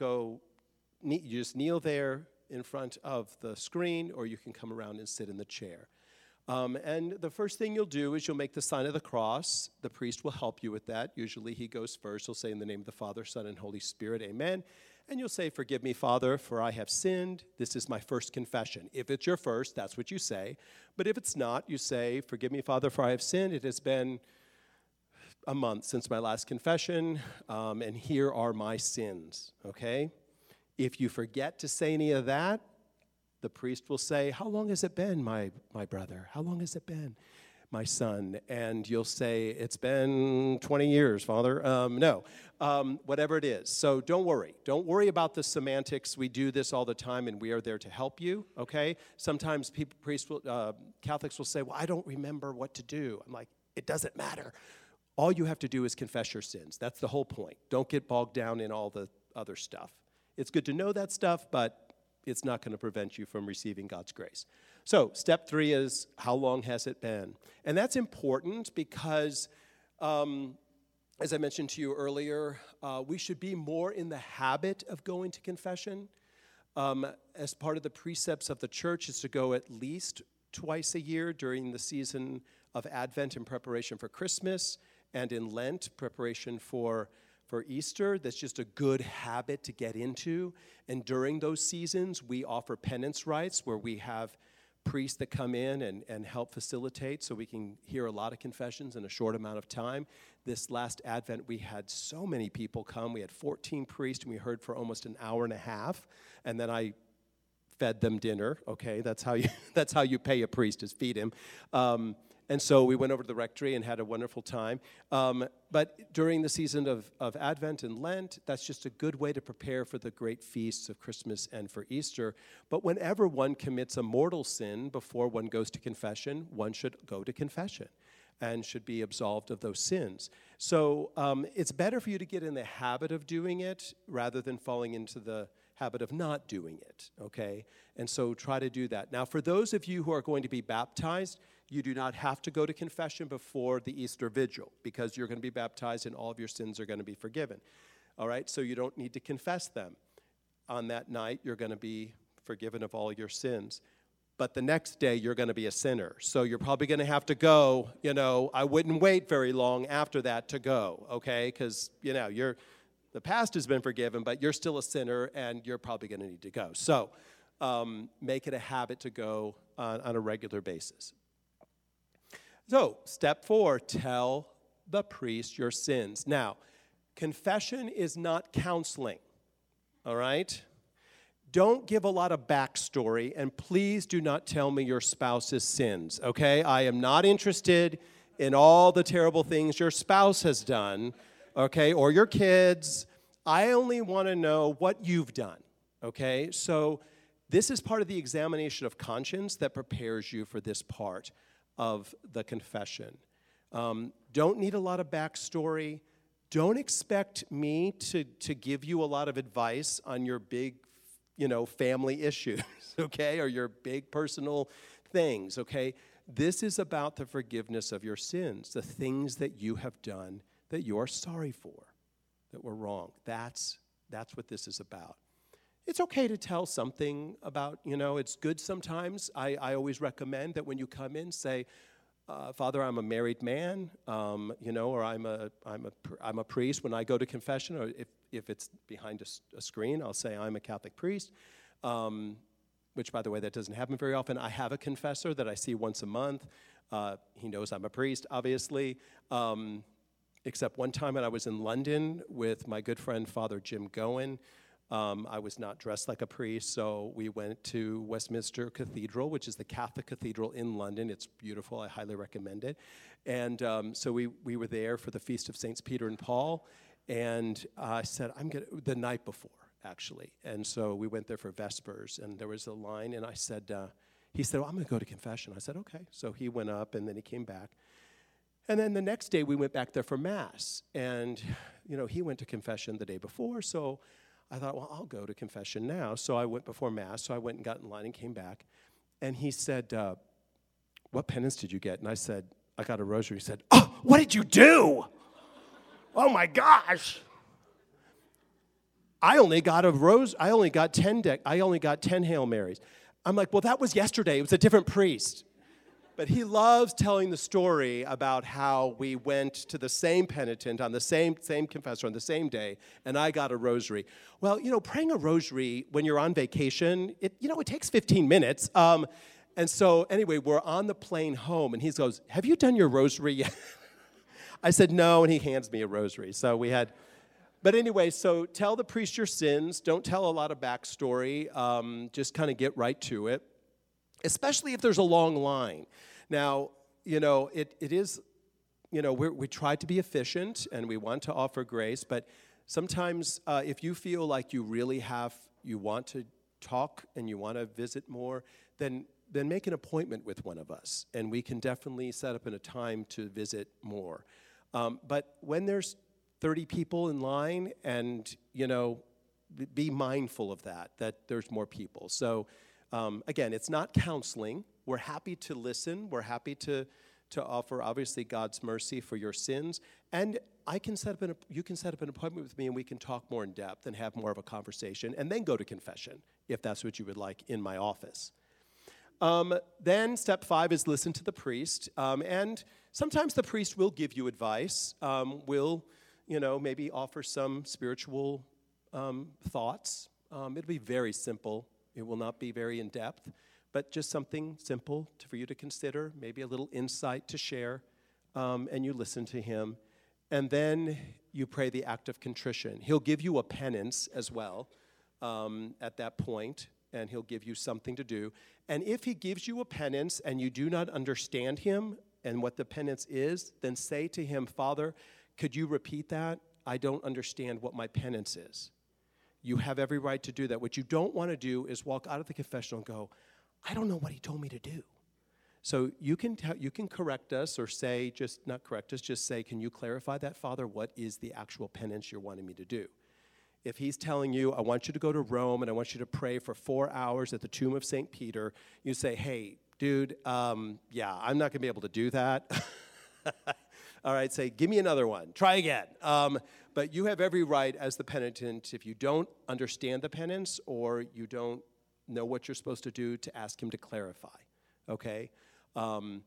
you just kneel there in front of the screen, or you can come around and sit in the chair. And the first thing you'll do is you'll make the sign of the cross. The priest will help you with that. Usually he goes first. He'll say, in the name of the Father, Son, and Holy Spirit, amen. And you'll say, forgive me, Father, for I have sinned. This is my first confession. If it's your first, that's what you say. But if it's not, you say, forgive me, Father, for I have sinned. It has been a month since my last confession, and here are my sins, okay? If you forget to say any of that, the priest will say, how long has it been, my brother? How long has it been, my son? And you'll say, it's been 20 years, Father. Whatever it is. So don't worry. Don't worry about the semantics. We do this all the time, and we are there to help you, okay? Sometimes Catholics will say, well, I don't remember what to do. I'm like, it doesn't matter. All you have to do is confess your sins. That's the whole point. Don't get bogged down in all the other stuff. It's good to know that stuff, but it's not going to prevent you from receiving God's grace. So step 3 is, how long has it been? And that's important because, as I mentioned to you earlier, we should be more in the habit of going to confession. As part of the precepts of the church is to go at least twice a year during the season of Advent in preparation for Christmas, and in Lent, preparation for Easter. That's just a good habit to get into. And during those seasons, we offer penance rites where we have priests that come in and help facilitate so we can hear a lot of confessions in a short amount of time. This last Advent, we had so many people come. We had 14 priests, and we heard for almost an hour and a half. And then I fed them dinner, okay? That's how you pay a priest, is feed him. And so we went over to the rectory and had a wonderful time. But during the season of Advent and Lent, that's just a good way to prepare for the great feasts of Christmas and for Easter. But whenever one commits a mortal sin before one goes to confession, one should go to confession and should be absolved of those sins. So it's better for you to get in the habit of doing it rather than falling into the habit of not doing it, okay? And so try to do that. Now, for those of you who are going to be baptized, you do not have to go to confession before the Easter Vigil because you're going to be baptized and all of your sins are going to be forgiven. All right, so you don't need to confess them. On that night, you're going to be forgiven of all your sins. But the next day, you're going to be a sinner. So you're probably going to have to go, I wouldn't wait very long after that to go, okay? Because, the past has been forgiven, but you're still a sinner and you're probably going to need to go. So make it a habit to go on a regular basis. So, step 4, tell the priest your sins. Now, confession is not counseling, all right? Don't give a lot of backstory, and please do not tell me your spouse's sins, okay? I am not interested in all the terrible things your spouse has done, okay, or your kids. I only want to know what you've done, okay? So, this is part of the examination of conscience that prepares you for this part of the confession. Don't need a lot of backstory. Don't expect me to give you a lot of advice on your big, family issues, okay, or your big personal things, okay? This is about the forgiveness of your sins, the things that you have done that you are sorry for, that were wrong. That's what this is about. It's okay to tell something about, it's good sometimes. I always recommend that when you come in, say, Father, I'm a married man, or I'm a priest. When I go to confession, or if it's behind a screen, I'll say I'm a Catholic priest. which, by the way, that doesn't happen very often. I have a confessor that I see once a month. He knows I'm a priest, obviously, except one time when I was in London with my good friend, Father Jim Goen. I was not dressed like a priest, so we went to Westminster Cathedral, which is the Catholic cathedral in London. It's beautiful. I highly recommend it. And so we were there for the Feast of Saints Peter and Paul, and I said, the night before, actually. And so we went there for Vespers, and there was a line, and I said, he said, well, I'm going to go to confession. I said, okay. So he went up, and then he came back. And then the next day, we went back there for Mass. And, he went to confession the day before, so I thought, well, I'll go to confession now. So I went before Mass, so I went and got in line and came back. And he said, what penance did you get? And I said, I got a rosary. He said, oh, what did you do? Oh, my gosh. I only got 10 Hail Marys. I'm like, well, that was yesterday. It was a different priest. But he loves telling the story about how we went to the same penitent on the same confessor on the same day, and I got a rosary. Well, praying a rosary when you're on vacation, it takes 15 minutes. And so anyway, we're on the plane home, and he goes, have you done your rosary yet? I said, no, and he hands me a rosary. So we had, but anyway, so tell the priest your sins. Don't tell a lot of backstory. Just kind of get right to it, especially if there's a long line. Now, it is, we try to be efficient and we want to offer grace, but sometimes if you feel like you want to talk and you want to visit more, then make an appointment with one of us, and we can definitely set up in a time to visit more. But when there's 30 people in line, and, be mindful of that there's more people. So, again, it's not counseling. We're happy to listen. We're happy to offer, obviously, God's mercy for your sins. And you can set up an appointment with me, and we can talk more in depth and have more of a conversation, and then go to confession, if that's what you would like, in my office. Then step 5 is listen to the priest. And sometimes the priest will give you advice, will, maybe offer some spiritual thoughts. It'll be very simple. It will not be very in-depth, but just something simple for you to consider, maybe a little insight to share, and you listen to him. And then you pray the act of contrition. He'll give you a penance as well at that point, and he'll give you something to do. And if he gives you a penance and you do not understand him and what the penance is, then say to him, Father, could you repeat that? I don't understand what my penance is. You have every right to do that. What you don't want to do is walk out of the confessional and go, I don't know what he told me to do. So you can correct us, or say, just not correct us, just say, can you clarify that, Father? What is the actual penance you're wanting me to do? If he's telling you, I want you to go to Rome and I want you to pray for 4 hours at the tomb of St. Peter, you say, hey, dude, I'm not going to be able to do that. All right, say, give me another one. Try again. But you have every right as the penitent, if you don't understand the penance or you don't know what you're supposed to do, to ask him to clarify, okay? 9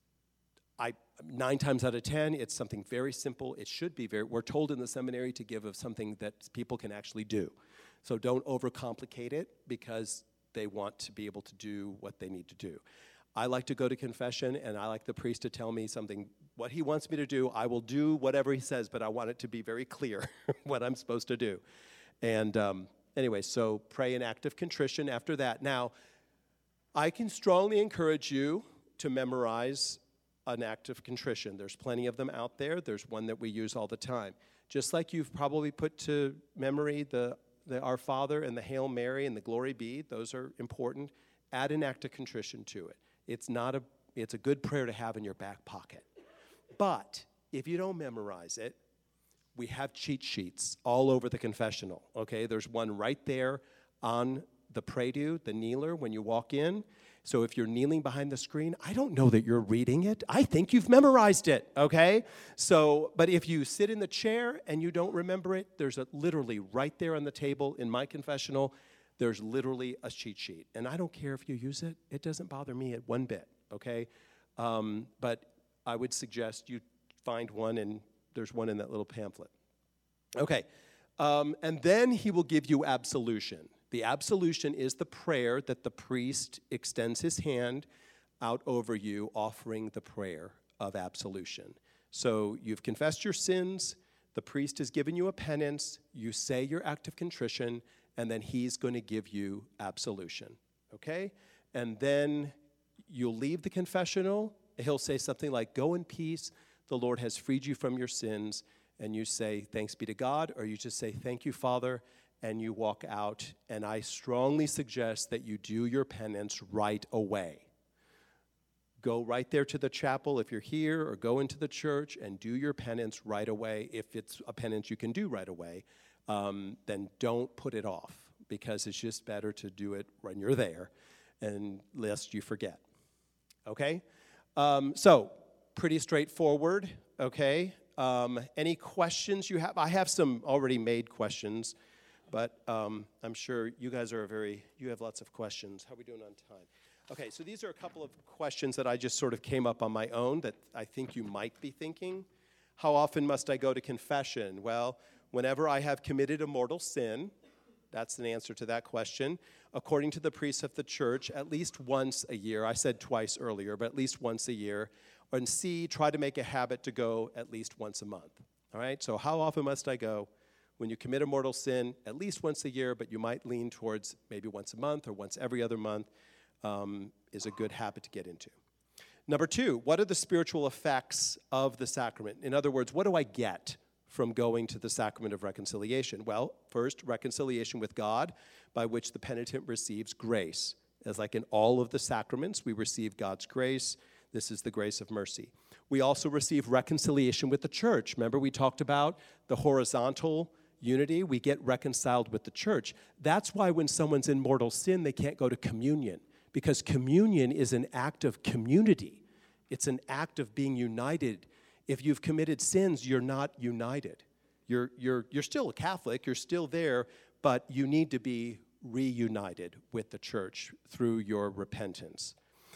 times out of 10, it's something very simple. It should be we're told in the seminary to give of something that people can actually do. So don't overcomplicate it, because they want to be able to do what they need to do. I like to go to confession, and I like the priest to tell me something, what he wants me to do. I will do whatever he says, but I want it to be very clear what I'm supposed to do. And anyway, so pray an act of contrition after that. Now, I can strongly encourage you to memorize an act of contrition. There's plenty of them out there. There's one that we use all the time. Just like you've probably put to memory the Our Father and the Hail Mary and the Glory Be, those are important. Add an act of contrition to it. It's a good prayer to have in your back pocket. But if you don't memorize it, we have cheat sheets all over the confessional, okay? There's one right there on the pray-to, the kneeler, when you walk in. So if you're kneeling behind the screen, I don't know that you're reading it. I think you've memorized it, okay? So, but if you sit in the chair and you don't remember it, there's literally right there on the table in my confessional, there's literally a cheat sheet. And I don't care if you use it. It doesn't bother me one bit, okay? But I would suggest you find one, and there's one in that little pamphlet. Okay, and then he will give you absolution. The absolution is the prayer that the priest extends his hand out over you, offering the prayer of absolution. So you've confessed your sins, the priest has given you a penance, you say your act of contrition, and then he's going to give you absolution, okay? And then you'll leave the confessional, he'll say something like, go in peace, the Lord has freed you from your sins, and you say, thanks be to God, or you just say, thank you, Father, and you walk out. And I strongly suggest that you do your penance right away. Go right there to the chapel if you're here, or go into the church and do your penance right away. If it's a penance you can do right away, then don't put it off, because it's just better to do it when you're there, and lest you forget. Okay? So, pretty straightforward, okay? Any questions you have? I have some already made questions, but I'm sure you guys you have lots of questions. How are we doing on time? Okay, so these are a couple of questions that I just sort of came up on my own that I think you might be thinking. How often must I go to confession? Well, whenever I have committed a mortal sin, that's an answer to that question. According to the priests of the church, at least once a year. I said twice earlier, but at least once a year. And C, try to make a habit to go at least once a month. All right, so how often must I go? When you commit a mortal sin, at least once a year, but you might lean towards maybe once a month or once every other month, is a good habit to get into. Number 2, what are the spiritual effects of the sacrament? In other words, what do I get from going to the sacrament of reconciliation? Well, first, reconciliation with God, by which the penitent receives grace. As like in all of the sacraments, we receive God's grace. This is the grace of mercy. We also receive reconciliation with the church. Remember, we talked about the horizontal unity. We get reconciled with the church. That's why when someone's in mortal sin, they can't go to communion, because communion is an act of community. It's an act of being united. If you've committed sins, you're not united. You're still a Catholic, you're still there, but you need to be reunited with the church through your repentance.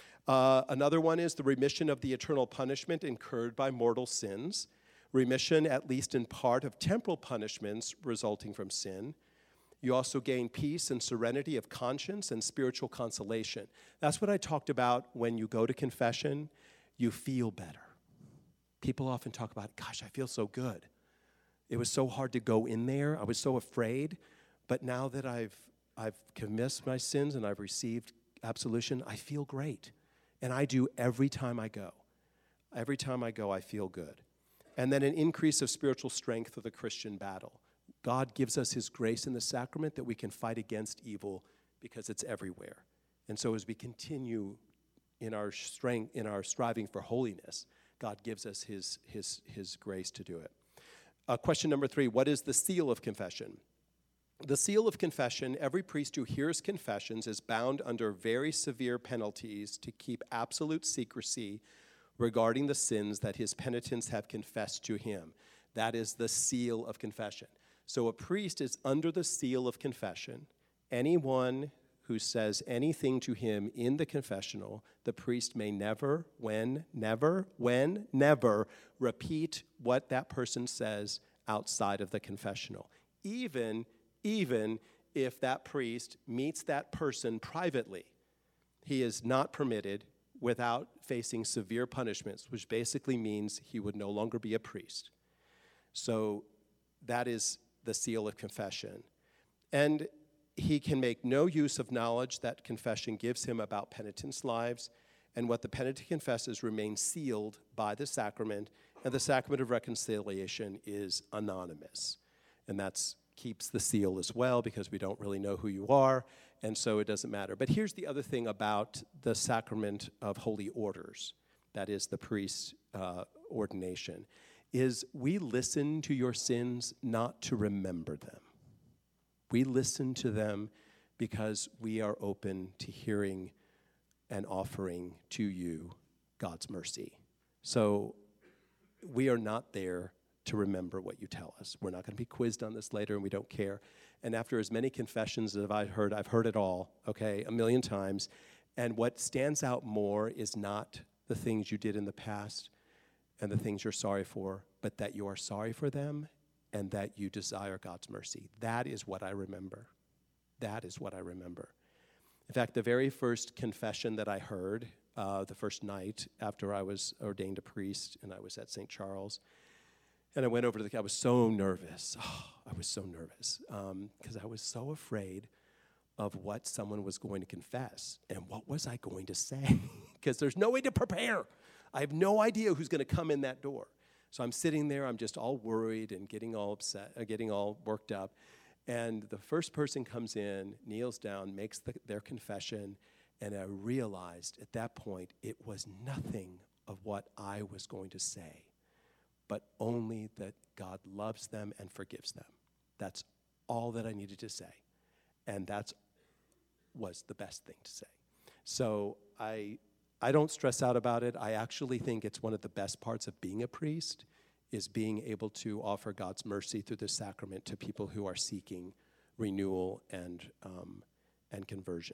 Another one is the remission of the eternal punishment incurred by mortal sins, remission, at least in part, of temporal punishments resulting from sin. You also gain peace and serenity of conscience and spiritual consolation. That's what I talked about when you go to confession. You feel better. People often talk about, gosh, I feel so good. It was so hard to go in there. I was so afraid. But now that I've confessed my sins and I've received absolution, I feel great. And I do every time I go. Every time I go, I feel good. And then an increase of spiritual strength for the Christian battle. God gives us his grace in the sacrament that we can fight against evil because it's everywhere. And so as we continue in our strength, in our striving for holiness, God gives us his grace to do it. Question number 3, what is the seal of confession? The seal of confession, every priest who hears confessions is bound under very severe penalties to keep absolute secrecy regarding the sins that his penitents have confessed to him. That is the seal of confession. So a priest is under the seal of confession. Anyone who says anything to him in the confessional, the priest may never repeat what that person says outside of the confessional. Even if that priest meets that person privately, he is not permitted without facing severe punishments, which basically means he would no longer be a priest. So that is the seal of confession. And he can make no use of knowledge that confession gives him about penitents' lives, and what the penitent confesses remains sealed by the sacrament, and the sacrament of reconciliation is anonymous. And that keeps the seal as well, because we don't really know who you are, and so it doesn't matter. But here's the other thing about the sacrament of holy orders, that is the priest's ordination, is we listen to your sins not to remember them. We listen to them because we are open to hearing and offering to you God's mercy. So we are not there to remember what you tell us. We're not going to be quizzed on this later, and we don't care. And after as many confessions as I've heard it all, okay, 1,000,000 times. And what stands out more is not the things you did in the past and the things you're sorry for, but that you are sorry for them and that you desire God's mercy. That is what I remember. That is what I remember. In fact, the very first confession that I heard, the first night after I was ordained a priest and I was at St. Charles, and I went over to I was so nervous. Oh, I was so nervous because I was so afraid of what someone was going to confess and what was I going to say because there's no way to prepare. I have no idea who's going to come in that door. So I'm sitting there, I'm just all worried and getting all upset, getting all worked up. And the first person comes in, kneels down, makes their confession, and I realized at that point it was nothing of what I was going to say, but only that God loves them and forgives them. That's all that I needed to say. And that was the best thing to say. So I don't stress out about it. I actually think it's one of the best parts of being a priest is being able to offer God's mercy through the sacrament to people who are seeking renewal and conversion.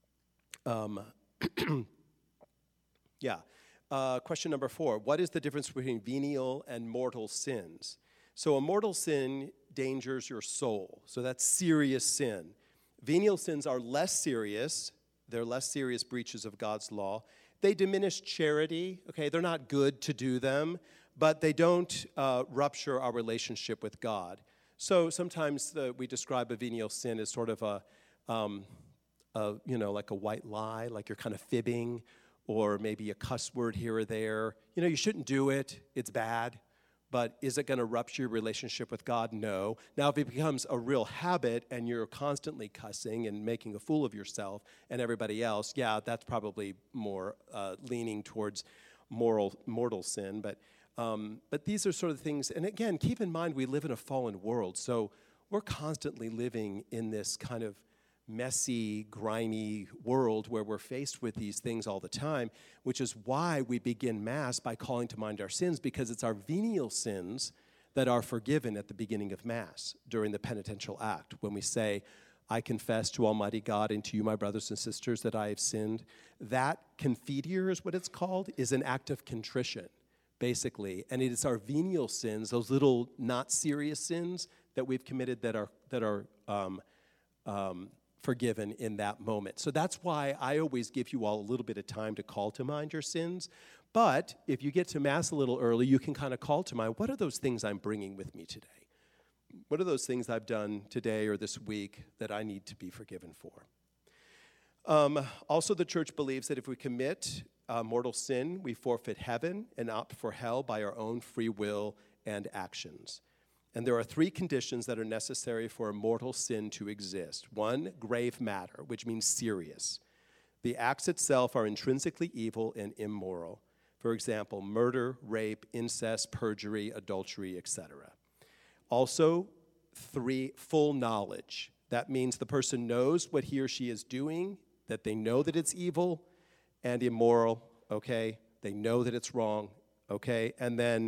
Question number 4. What is the difference between venial and mortal sins? So a mortal sin dangers your soul. So that's serious sin. Venial sins are less serious. They're less serious breaches of God's law. They diminish charity. Okay, they're not good to do them, but they don't rupture our relationship with God. So sometimes we describe a venial sin as sort of like a white lie, like you're kind of fibbing, or maybe a cuss word here or there. You shouldn't do it. It's bad. But is it going to rupture your relationship with God? No. Now, if it becomes a real habit and you're constantly cussing and making a fool of yourself and everybody else, yeah, that's probably more leaning towards mortal sin. But these are sort of things. And again, keep in mind we live in a fallen world, so we're constantly living in this kind of messy, grimy world where we're faced with these things all the time, which is why we begin Mass by calling to mind our sins, because it's our venial sins that are forgiven at the beginning of Mass during the penitential act. When we say, I confess to Almighty God and to you, my brothers and sisters, that I have sinned, that confiteor is what it's called, is an act of contrition, basically. And it is our venial sins, those little not serious sins that we've committed that are forgiven in that moment. So that's why I always give you all a little bit of time to call to mind your sins. But if you get to Mass a little early, you can kind of call to mind, what are those things I'm bringing with me today? What are those things I've done today or this week that I need to be forgiven for? Also, the church believes that if we commit mortal sin, we forfeit heaven and opt for hell by our own free will and actions. And there are 3 conditions that are necessary for a mortal sin to exist. 1, grave matter, which means serious. The acts itself are intrinsically evil and immoral. For example, murder, rape, incest, perjury, adultery, etc. Also, 3, full knowledge. That means the person knows what he or she is doing, that they know that it's evil and immoral, okay? They know that it's wrong, okay? And then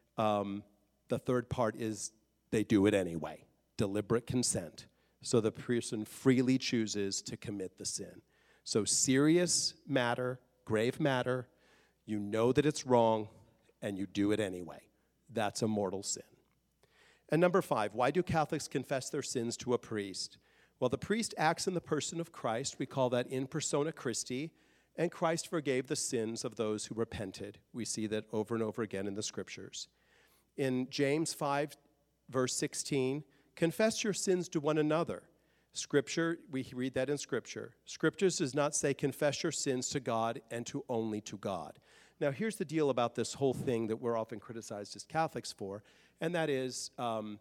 the third part is they do it anyway, deliberate consent. So the person freely chooses to commit the sin. So serious matter, grave matter, you know that it's wrong, and you do it anyway. That's a mortal sin. And number 5, why do Catholics confess their sins to a priest? Well, the priest acts in the person of Christ. We call that in persona Christi, and Christ forgave the sins of those who repented. We see that over and over again in the Scriptures. In James 5, verse 16, confess your sins to one another. Scripture, we read that in Scripture. Scripture does not say confess your sins to God and to only to God. Now, here's the deal about this whole thing that we're often criticized as Catholics for, and that is,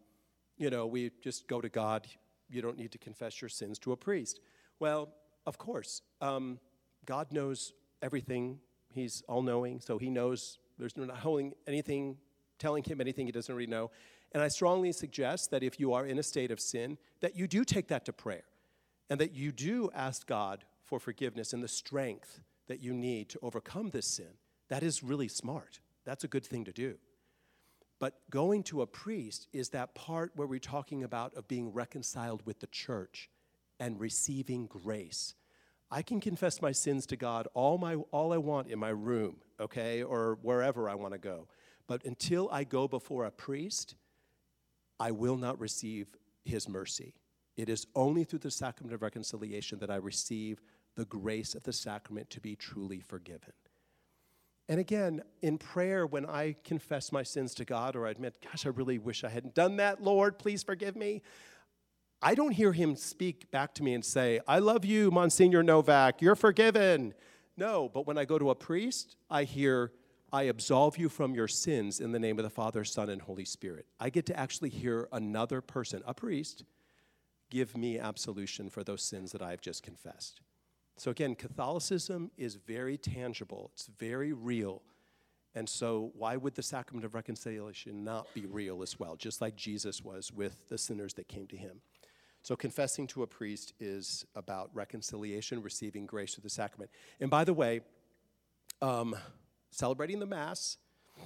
we just go to God. You don't need to confess your sins to a priest. Well, of course, God knows everything. He's all-knowing, so he knows there's no holding anything, telling him anything he doesn't already know. And I strongly suggest that if you are in a state of sin, that you do take that to prayer and that you do ask God for forgiveness and the strength that you need to overcome this sin. That is really smart. That's a good thing to do. But going to a priest is that part where we're talking about of being reconciled with the church and receiving grace. I can confess my sins to God all I want in my room, okay, or wherever I want to go. But until I go before a priest, I will not receive his mercy. It is only through the sacrament of reconciliation that I receive the grace of the sacrament to be truly forgiven. And again, in prayer, when I confess my sins to God or I admit, gosh, I really wish I hadn't done that, Lord, please forgive me, I don't hear him speak back to me and say, I love you, Monsignor Novak, you're forgiven. No, but when I go to a priest, I hear, I absolve you from your sins in the name of the Father, Son, and Holy Spirit. I get to actually hear another person, a priest, give me absolution for those sins that I've just confessed. So again, Catholicism is very tangible. It's very real. And so why would the sacrament of reconciliation not be real as well, just like Jesus was with the sinners that came to him? So confessing to a priest is about reconciliation, receiving grace through the sacrament. And by the way, celebrating the Mass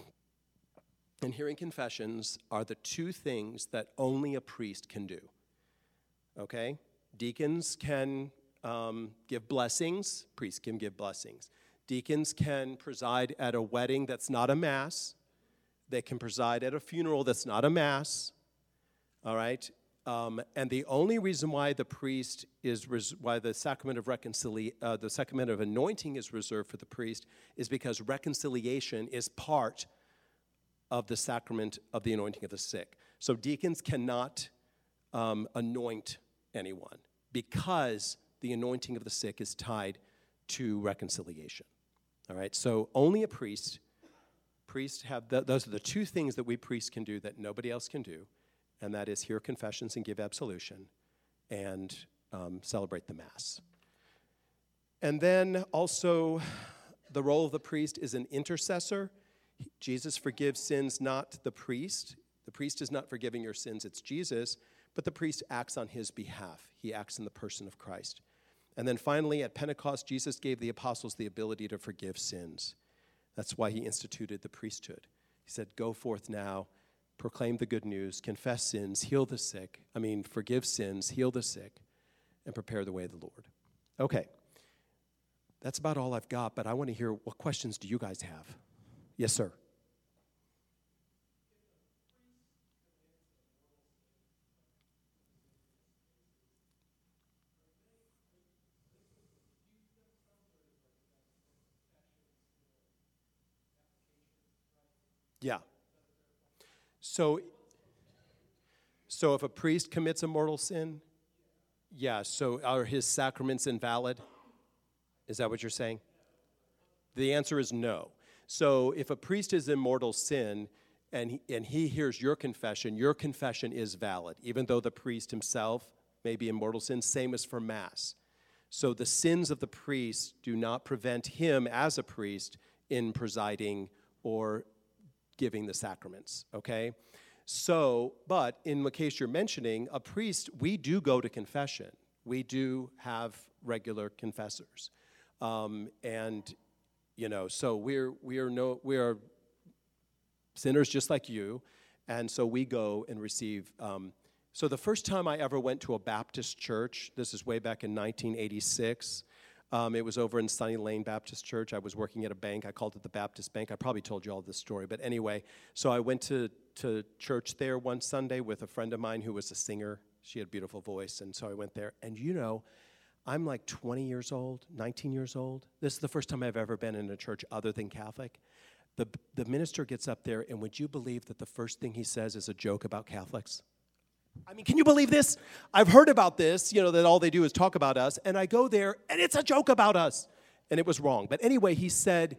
and hearing confessions are the two things that only a priest can do. Okay? Deacons can give blessings. Priests can give blessings. Deacons can preside at a wedding that's not a Mass. They can preside at a funeral that's not a Mass. All right? And the only reason why the priest why the sacrament of the sacrament of anointing is reserved for the priest is because reconciliation is part of the sacrament of the anointing of the sick. So deacons cannot anoint anyone because the anointing of the sick is tied to reconciliation. All right, so only a priest. Priests have those are the two things that we priests can do that nobody else can do, and that is hear confessions and give absolution, and celebrate the Mass. And then also, the role of the priest is an intercessor. Jesus forgives sins, not the priest. The priest is not forgiving your sins, it's Jesus, but the priest acts on his behalf. He acts in the person of Christ. And then finally, at Pentecost, Jesus gave the apostles the ability to forgive sins. That's why he instituted the priesthood. He said, go forth now, proclaim the good news, confess sins, forgive sins, heal the sick, and prepare the way of the Lord. Okay, that's about all I've got, but I want to hear, what questions do you guys have? Yes, sir. Yeah. So if a priest commits a mortal sin, yeah, so are his sacraments invalid? Is that what you're saying? The answer is no. So if a priest is in mortal sin and he hears your confession is valid, even though the priest himself may be in mortal sin, same as for Mass. So the sins of the priest do not prevent him as a priest in presiding or giving the sacraments, okay? So, but in the case you're mentioning, a priest, we do go to confession. We do have regular confessors. So we are sinners just like you, and so we go and receive. So the first time I ever went to a Baptist church, this is way back in 1986, it was over in Sunny Lane Baptist Church. I was working at a bank. I called it the Baptist Bank. I probably told you all this story. But anyway, so I went to church there one Sunday with a friend of mine who was a singer. She had a beautiful voice. And so I went there. And I'm like 20 years old, 19 years old. This is the first time I've ever been in a church other than Catholic. The minister gets up there, and would you believe that the first thing he says is a joke about Catholics? I mean, can you believe this? I've heard about this, that all they do is talk about us, and I go there, and it's a joke about us. And it was wrong. But anyway, he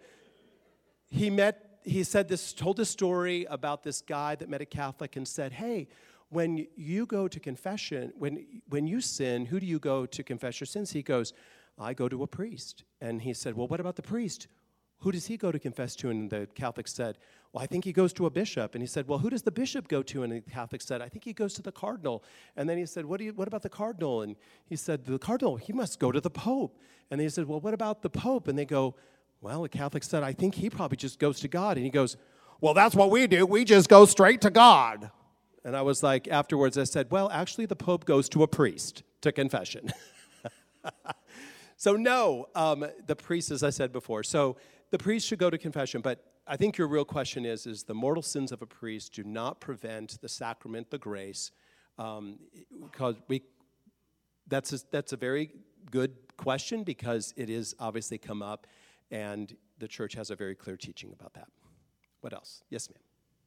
told this story about this guy that met a Catholic and said, hey, when you go to confession, when you sin, who do you go to confess your sins? He goes, I go to a priest. And he said, well, what about the priest? Who does he go to confess to? And the Catholic said, well, I think he goes to a bishop. And he said, well, who does the bishop go to? And the Catholic said, I think he goes to the cardinal. And then he said, what about the cardinal? And he said, the cardinal, he must go to the pope. And he said, well, what about the pope? And they go, well, the Catholic said, I think he probably just goes to God. And he goes, well, that's what we do. We just go straight to God. And I was like, afterwards, I said, well, actually, the pope goes to a priest to confession. So no, the priest, as I said before. So the priest should go to confession, but I think your real question is the mortal sins of a priest do not prevent the sacrament, the grace, because That's a very good question because it is obviously come up, and the church has a very clear teaching about that. What else? Yes, ma'am.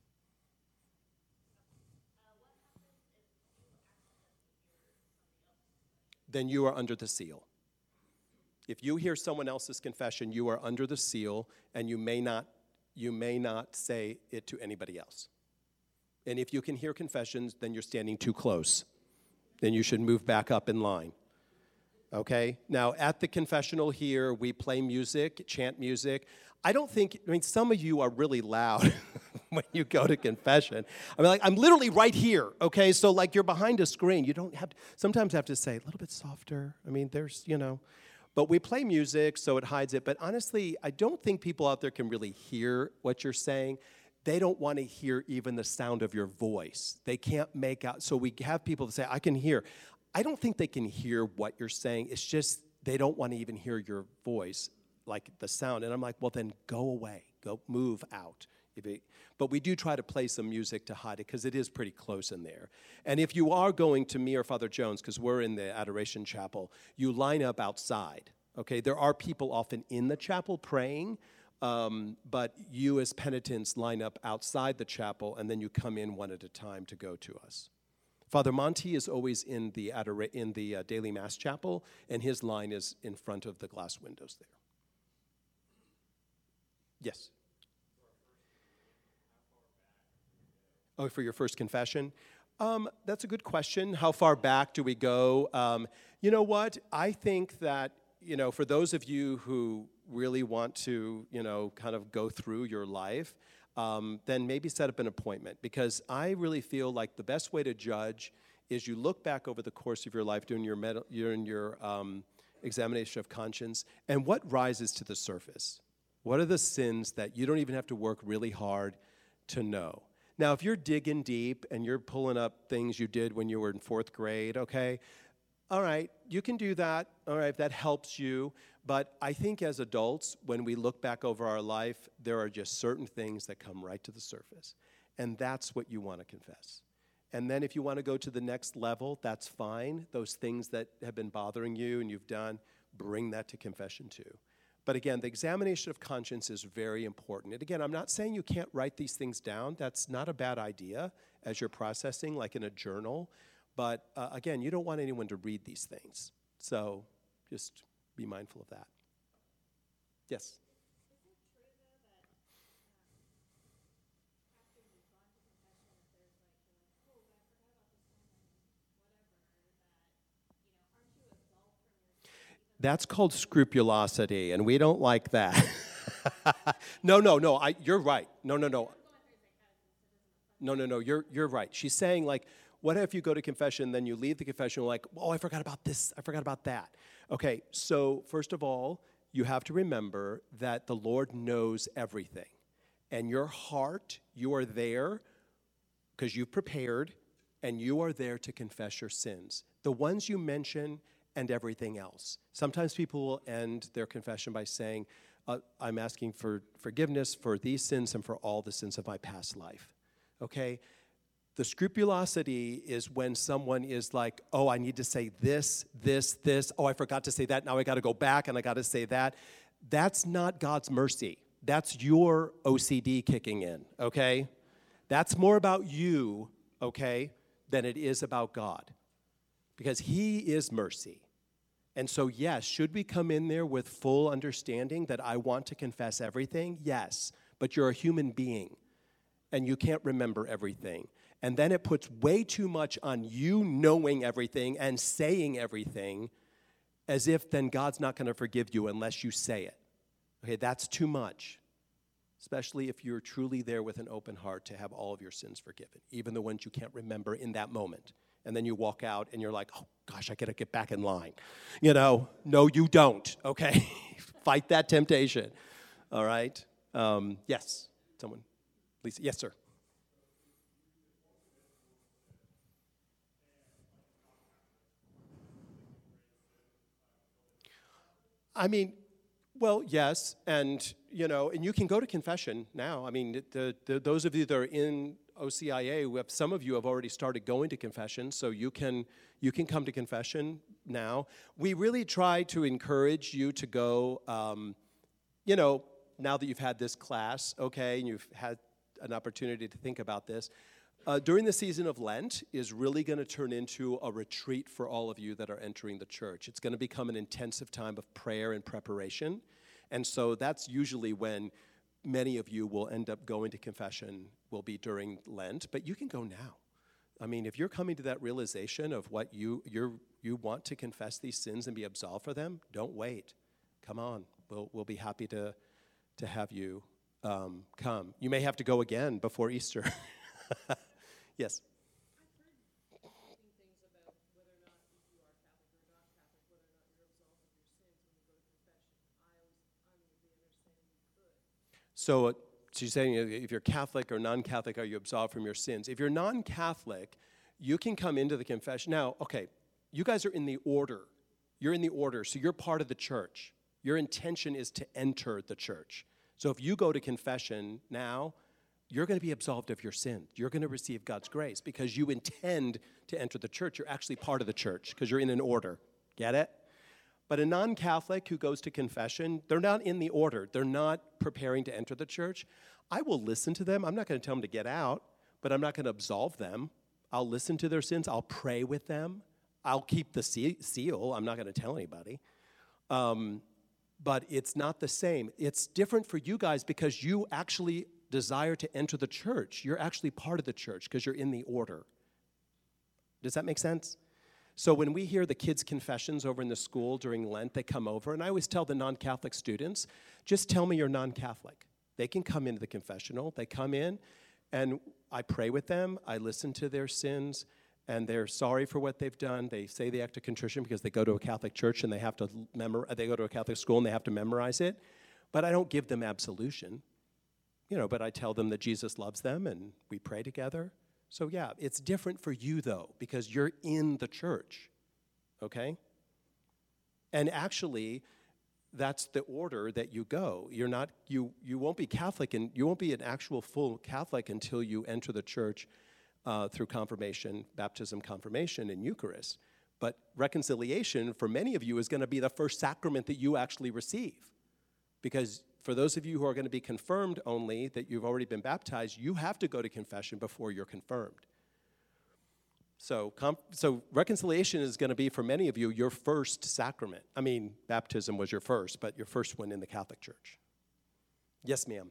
Then you are under the seal. If you hear someone else's confession, you are under the seal, and you may not say it to anybody else. And if you can hear confessions, then you're standing too close. Then you should move back up in line. Okay? Now, at the confessional here, we play music, chant music. Some of you are really loud when you go to confession. I'm literally right here, okay? So, you're behind a screen. You don't have to, sometimes have to say a little bit softer. But we play music, so it hides it. But honestly, I don't think people out there can really hear what you're saying. They don't want to hear even the sound of your voice. They can't make out. So we have people that say, I can hear. I don't think they can hear what you're saying. It's just they don't want to even hear your voice, like the sound. And I'm like, well, then go away. Go move out. But we do try to play some music to hide it because it is pretty close in there. And if you are going to me or Father Jones, because we're in the Adoration Chapel, you line up outside. Okay, there are people often in the chapel praying, but you as penitents line up outside the chapel, and then you come in one at a time to go to us. Father Monty is always in the Daily Mass Chapel, and his line is in front of the glass windows there. Yes. Oh, for your first confession? That's a good question. How far back do we go? You know what? I think that, for those of you who really want to, kind of go through your life, then maybe set up an appointment. Because I really feel like the best way to judge is you look back over the course of your life during your examination of conscience, and what rises to the surface? What are the sins that you don't even have to work really hard to know? Now, if you're digging deep and you're pulling up things you did when you were in 4th grade, okay, all right, you can do that. All right, if that helps you. But I think as adults, when we look back over our life, there are just certain things that come right to the surface. And that's what you want to confess. And then if you want to go to the next level, that's fine. Those things that have been bothering you and you've done, bring that to confession too. But again, the examination of conscience is very important. And again, I'm not saying you can't write these things down. That's not a bad idea as you're processing, like in a journal. But again, you don't want anyone to read these things. So just be mindful of that. Yes? That's called scrupulosity, and we don't like that. No, you're right. No, you're right. She's saying, what if you go to confession, then you leave the confession, like, oh, I forgot about this, I forgot about that. Okay, so first of all, you have to remember that the Lord knows everything. And your heart, you are there because you've prepared, and you are there to confess your sins. The ones you mention and everything else. Sometimes people will end their confession by saying, I'm asking for forgiveness for these sins and for all the sins of my past life. Okay? The scrupulosity is when someone is like, oh, I need to say this. Oh, I forgot to say that. Now I got to go back and I got to say that. That's not God's mercy. That's your OCD kicking in, okay? That's more about you, okay, than it is about God. Because he is mercy. And so, yes, should we come in there with full understanding that I want to confess everything? Yes, but you're a human being, and you can't remember everything. And then it puts way too much on you knowing everything and saying everything as if then God's not going to forgive you unless you say it. Okay, that's too much, especially if you're truly there with an open heart to have all of your sins forgiven, even the ones you can't remember in that moment. And then you walk out and you're like, oh, gosh, I got to get back in line. No, you don't, okay? Fight that temptation, all right? Yes, someone, Lisa. Yes, sir. Well, yes, and you can go to confession now. Those of you that are in OCIA, some of you have already started going to confession, so you can come to confession now. We really try to encourage you to go, now that you've had this class, okay, and you've had an opportunity to think about this. During the season of Lent is really going to turn into a retreat for all of you that are entering the church. It's going to become an intensive time of prayer and preparation. And so that's usually when many of you will end up going to confession, will be during Lent. But you can go now. I mean, if you're coming to that realization of what you want to confess these sins and be absolved for them, don't wait. Come on. We'll be happy to have you come. You may have to go again before Easter. Yes. I've heard conflicting things about whether or not you are Catholic or not Catholic, whether or not you're absolved of your sins when you go to confession. I'm of the understanding you could. So she's saying if you're Catholic or non-Catholic, are you absolved from your sins? If you're non-Catholic, you can come into the confession. Now, okay, you guys are in the order. You're in the order, so you're part of the church. Your intention is to enter the church. So if you go to confession now, you're going to be absolved of your sin. You're going to receive God's grace because you intend to enter the church. You're actually part of the church because you're in an order. Get it? But a non-Catholic who goes to confession, they're not in the order. They're not preparing to enter the church. I will listen to them. I'm not going to tell them to get out, but I'm not going to absolve them. I'll listen to their sins. I'll pray with them. I'll keep the seal. I'm not going to tell anybody. But it's not the same. It's different for you guys because you actually desire to enter the church. You're actually part of the church because you're in the order. Does that make sense? So when we hear the kids' confessions over in the school during Lent, they come over, and I always tell the non-Catholic students, just tell me you're non-Catholic. They can come into the confessional. They come in, and I pray with them. I listen to their sins, and they're sorry for what they've done. They say the act of contrition because they go to a Catholic church and they have to they go to a Catholic school and they have to memorize it. But I don't give them absolution. But I tell them that Jesus loves them and we pray together. So yeah, it's different for you though, because you're in the church, okay? And actually, that's the order that you go. You won't be Catholic and you won't be an actual full Catholic until you enter the church through confirmation, baptism, confirmation, and Eucharist. But reconciliation for many of you is going to be the first sacrament that you actually receive. Because for those of you who are going to be confirmed only, that you've already been baptized, you have to go to confession before you're confirmed. So reconciliation is going to be, for many of you, your first sacrament. I mean, baptism was your first, but your first one in the Catholic Church. Yes, ma'am.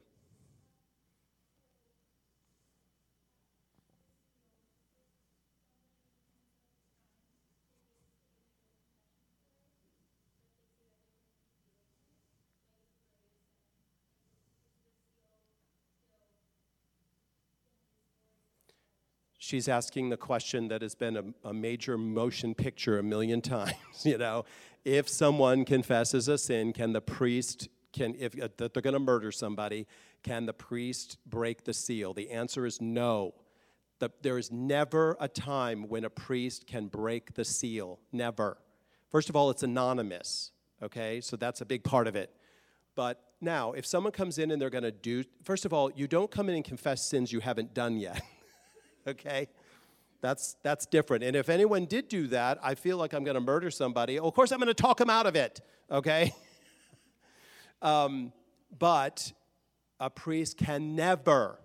She's asking the question that has been a major motion picture a million times, If someone confesses a sin, can the priest, that they're going to murder somebody, can the priest break the seal? The answer is no. There is never a time when a priest can break the seal. Never. First of all, it's anonymous, okay? So that's a big part of it. But now, if someone comes in and they're going to first of all, you don't come in and confess sins you haven't done yet. Okay? That's different. And if anyone did do that, I feel like I'm going to murder somebody. Of course, I'm going to talk them out of it, okay? But a priest can never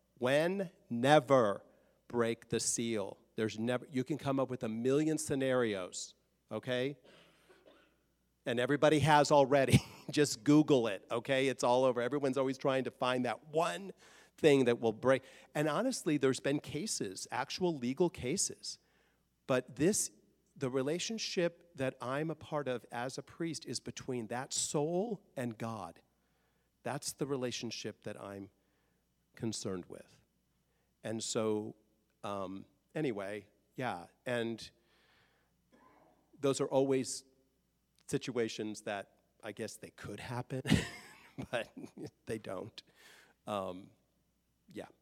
break the seal. You can come up with a million scenarios, okay? And everybody has already. Just Google it, okay? It's all over. Everyone's always trying to find that one thing that will break. And honestly, there's been cases, actual legal cases. But the relationship that I'm a part of as a priest is between that soul and God. That's the relationship that I'm concerned with. And so, anyway, yeah. And those are always situations that I guess they could happen, but they don't. Yeah.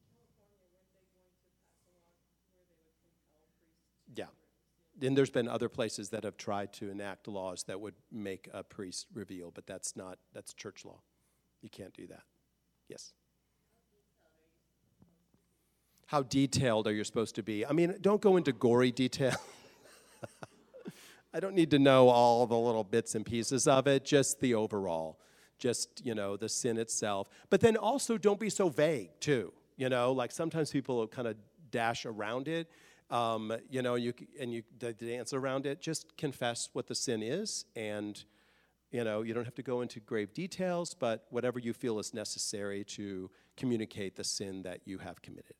Yeah. And there's been other places that have tried to enact laws that would make a priest reveal, but that's church law. You can't do that. Yes. how detailed are you supposed to be? I mean, don't go into gory detail. I don't need to know all the little bits and pieces of it, just the overall, just, the sin itself. But then also don't be so vague, too. Like sometimes people kind of dash around it, you dance around it. Just confess what the sin is, and, you don't have to go into grave details, but whatever you feel is necessary to communicate the sin that you have committed.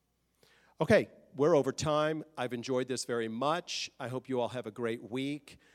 Okay, we're over time. I've enjoyed this very much. I hope you all have a great week.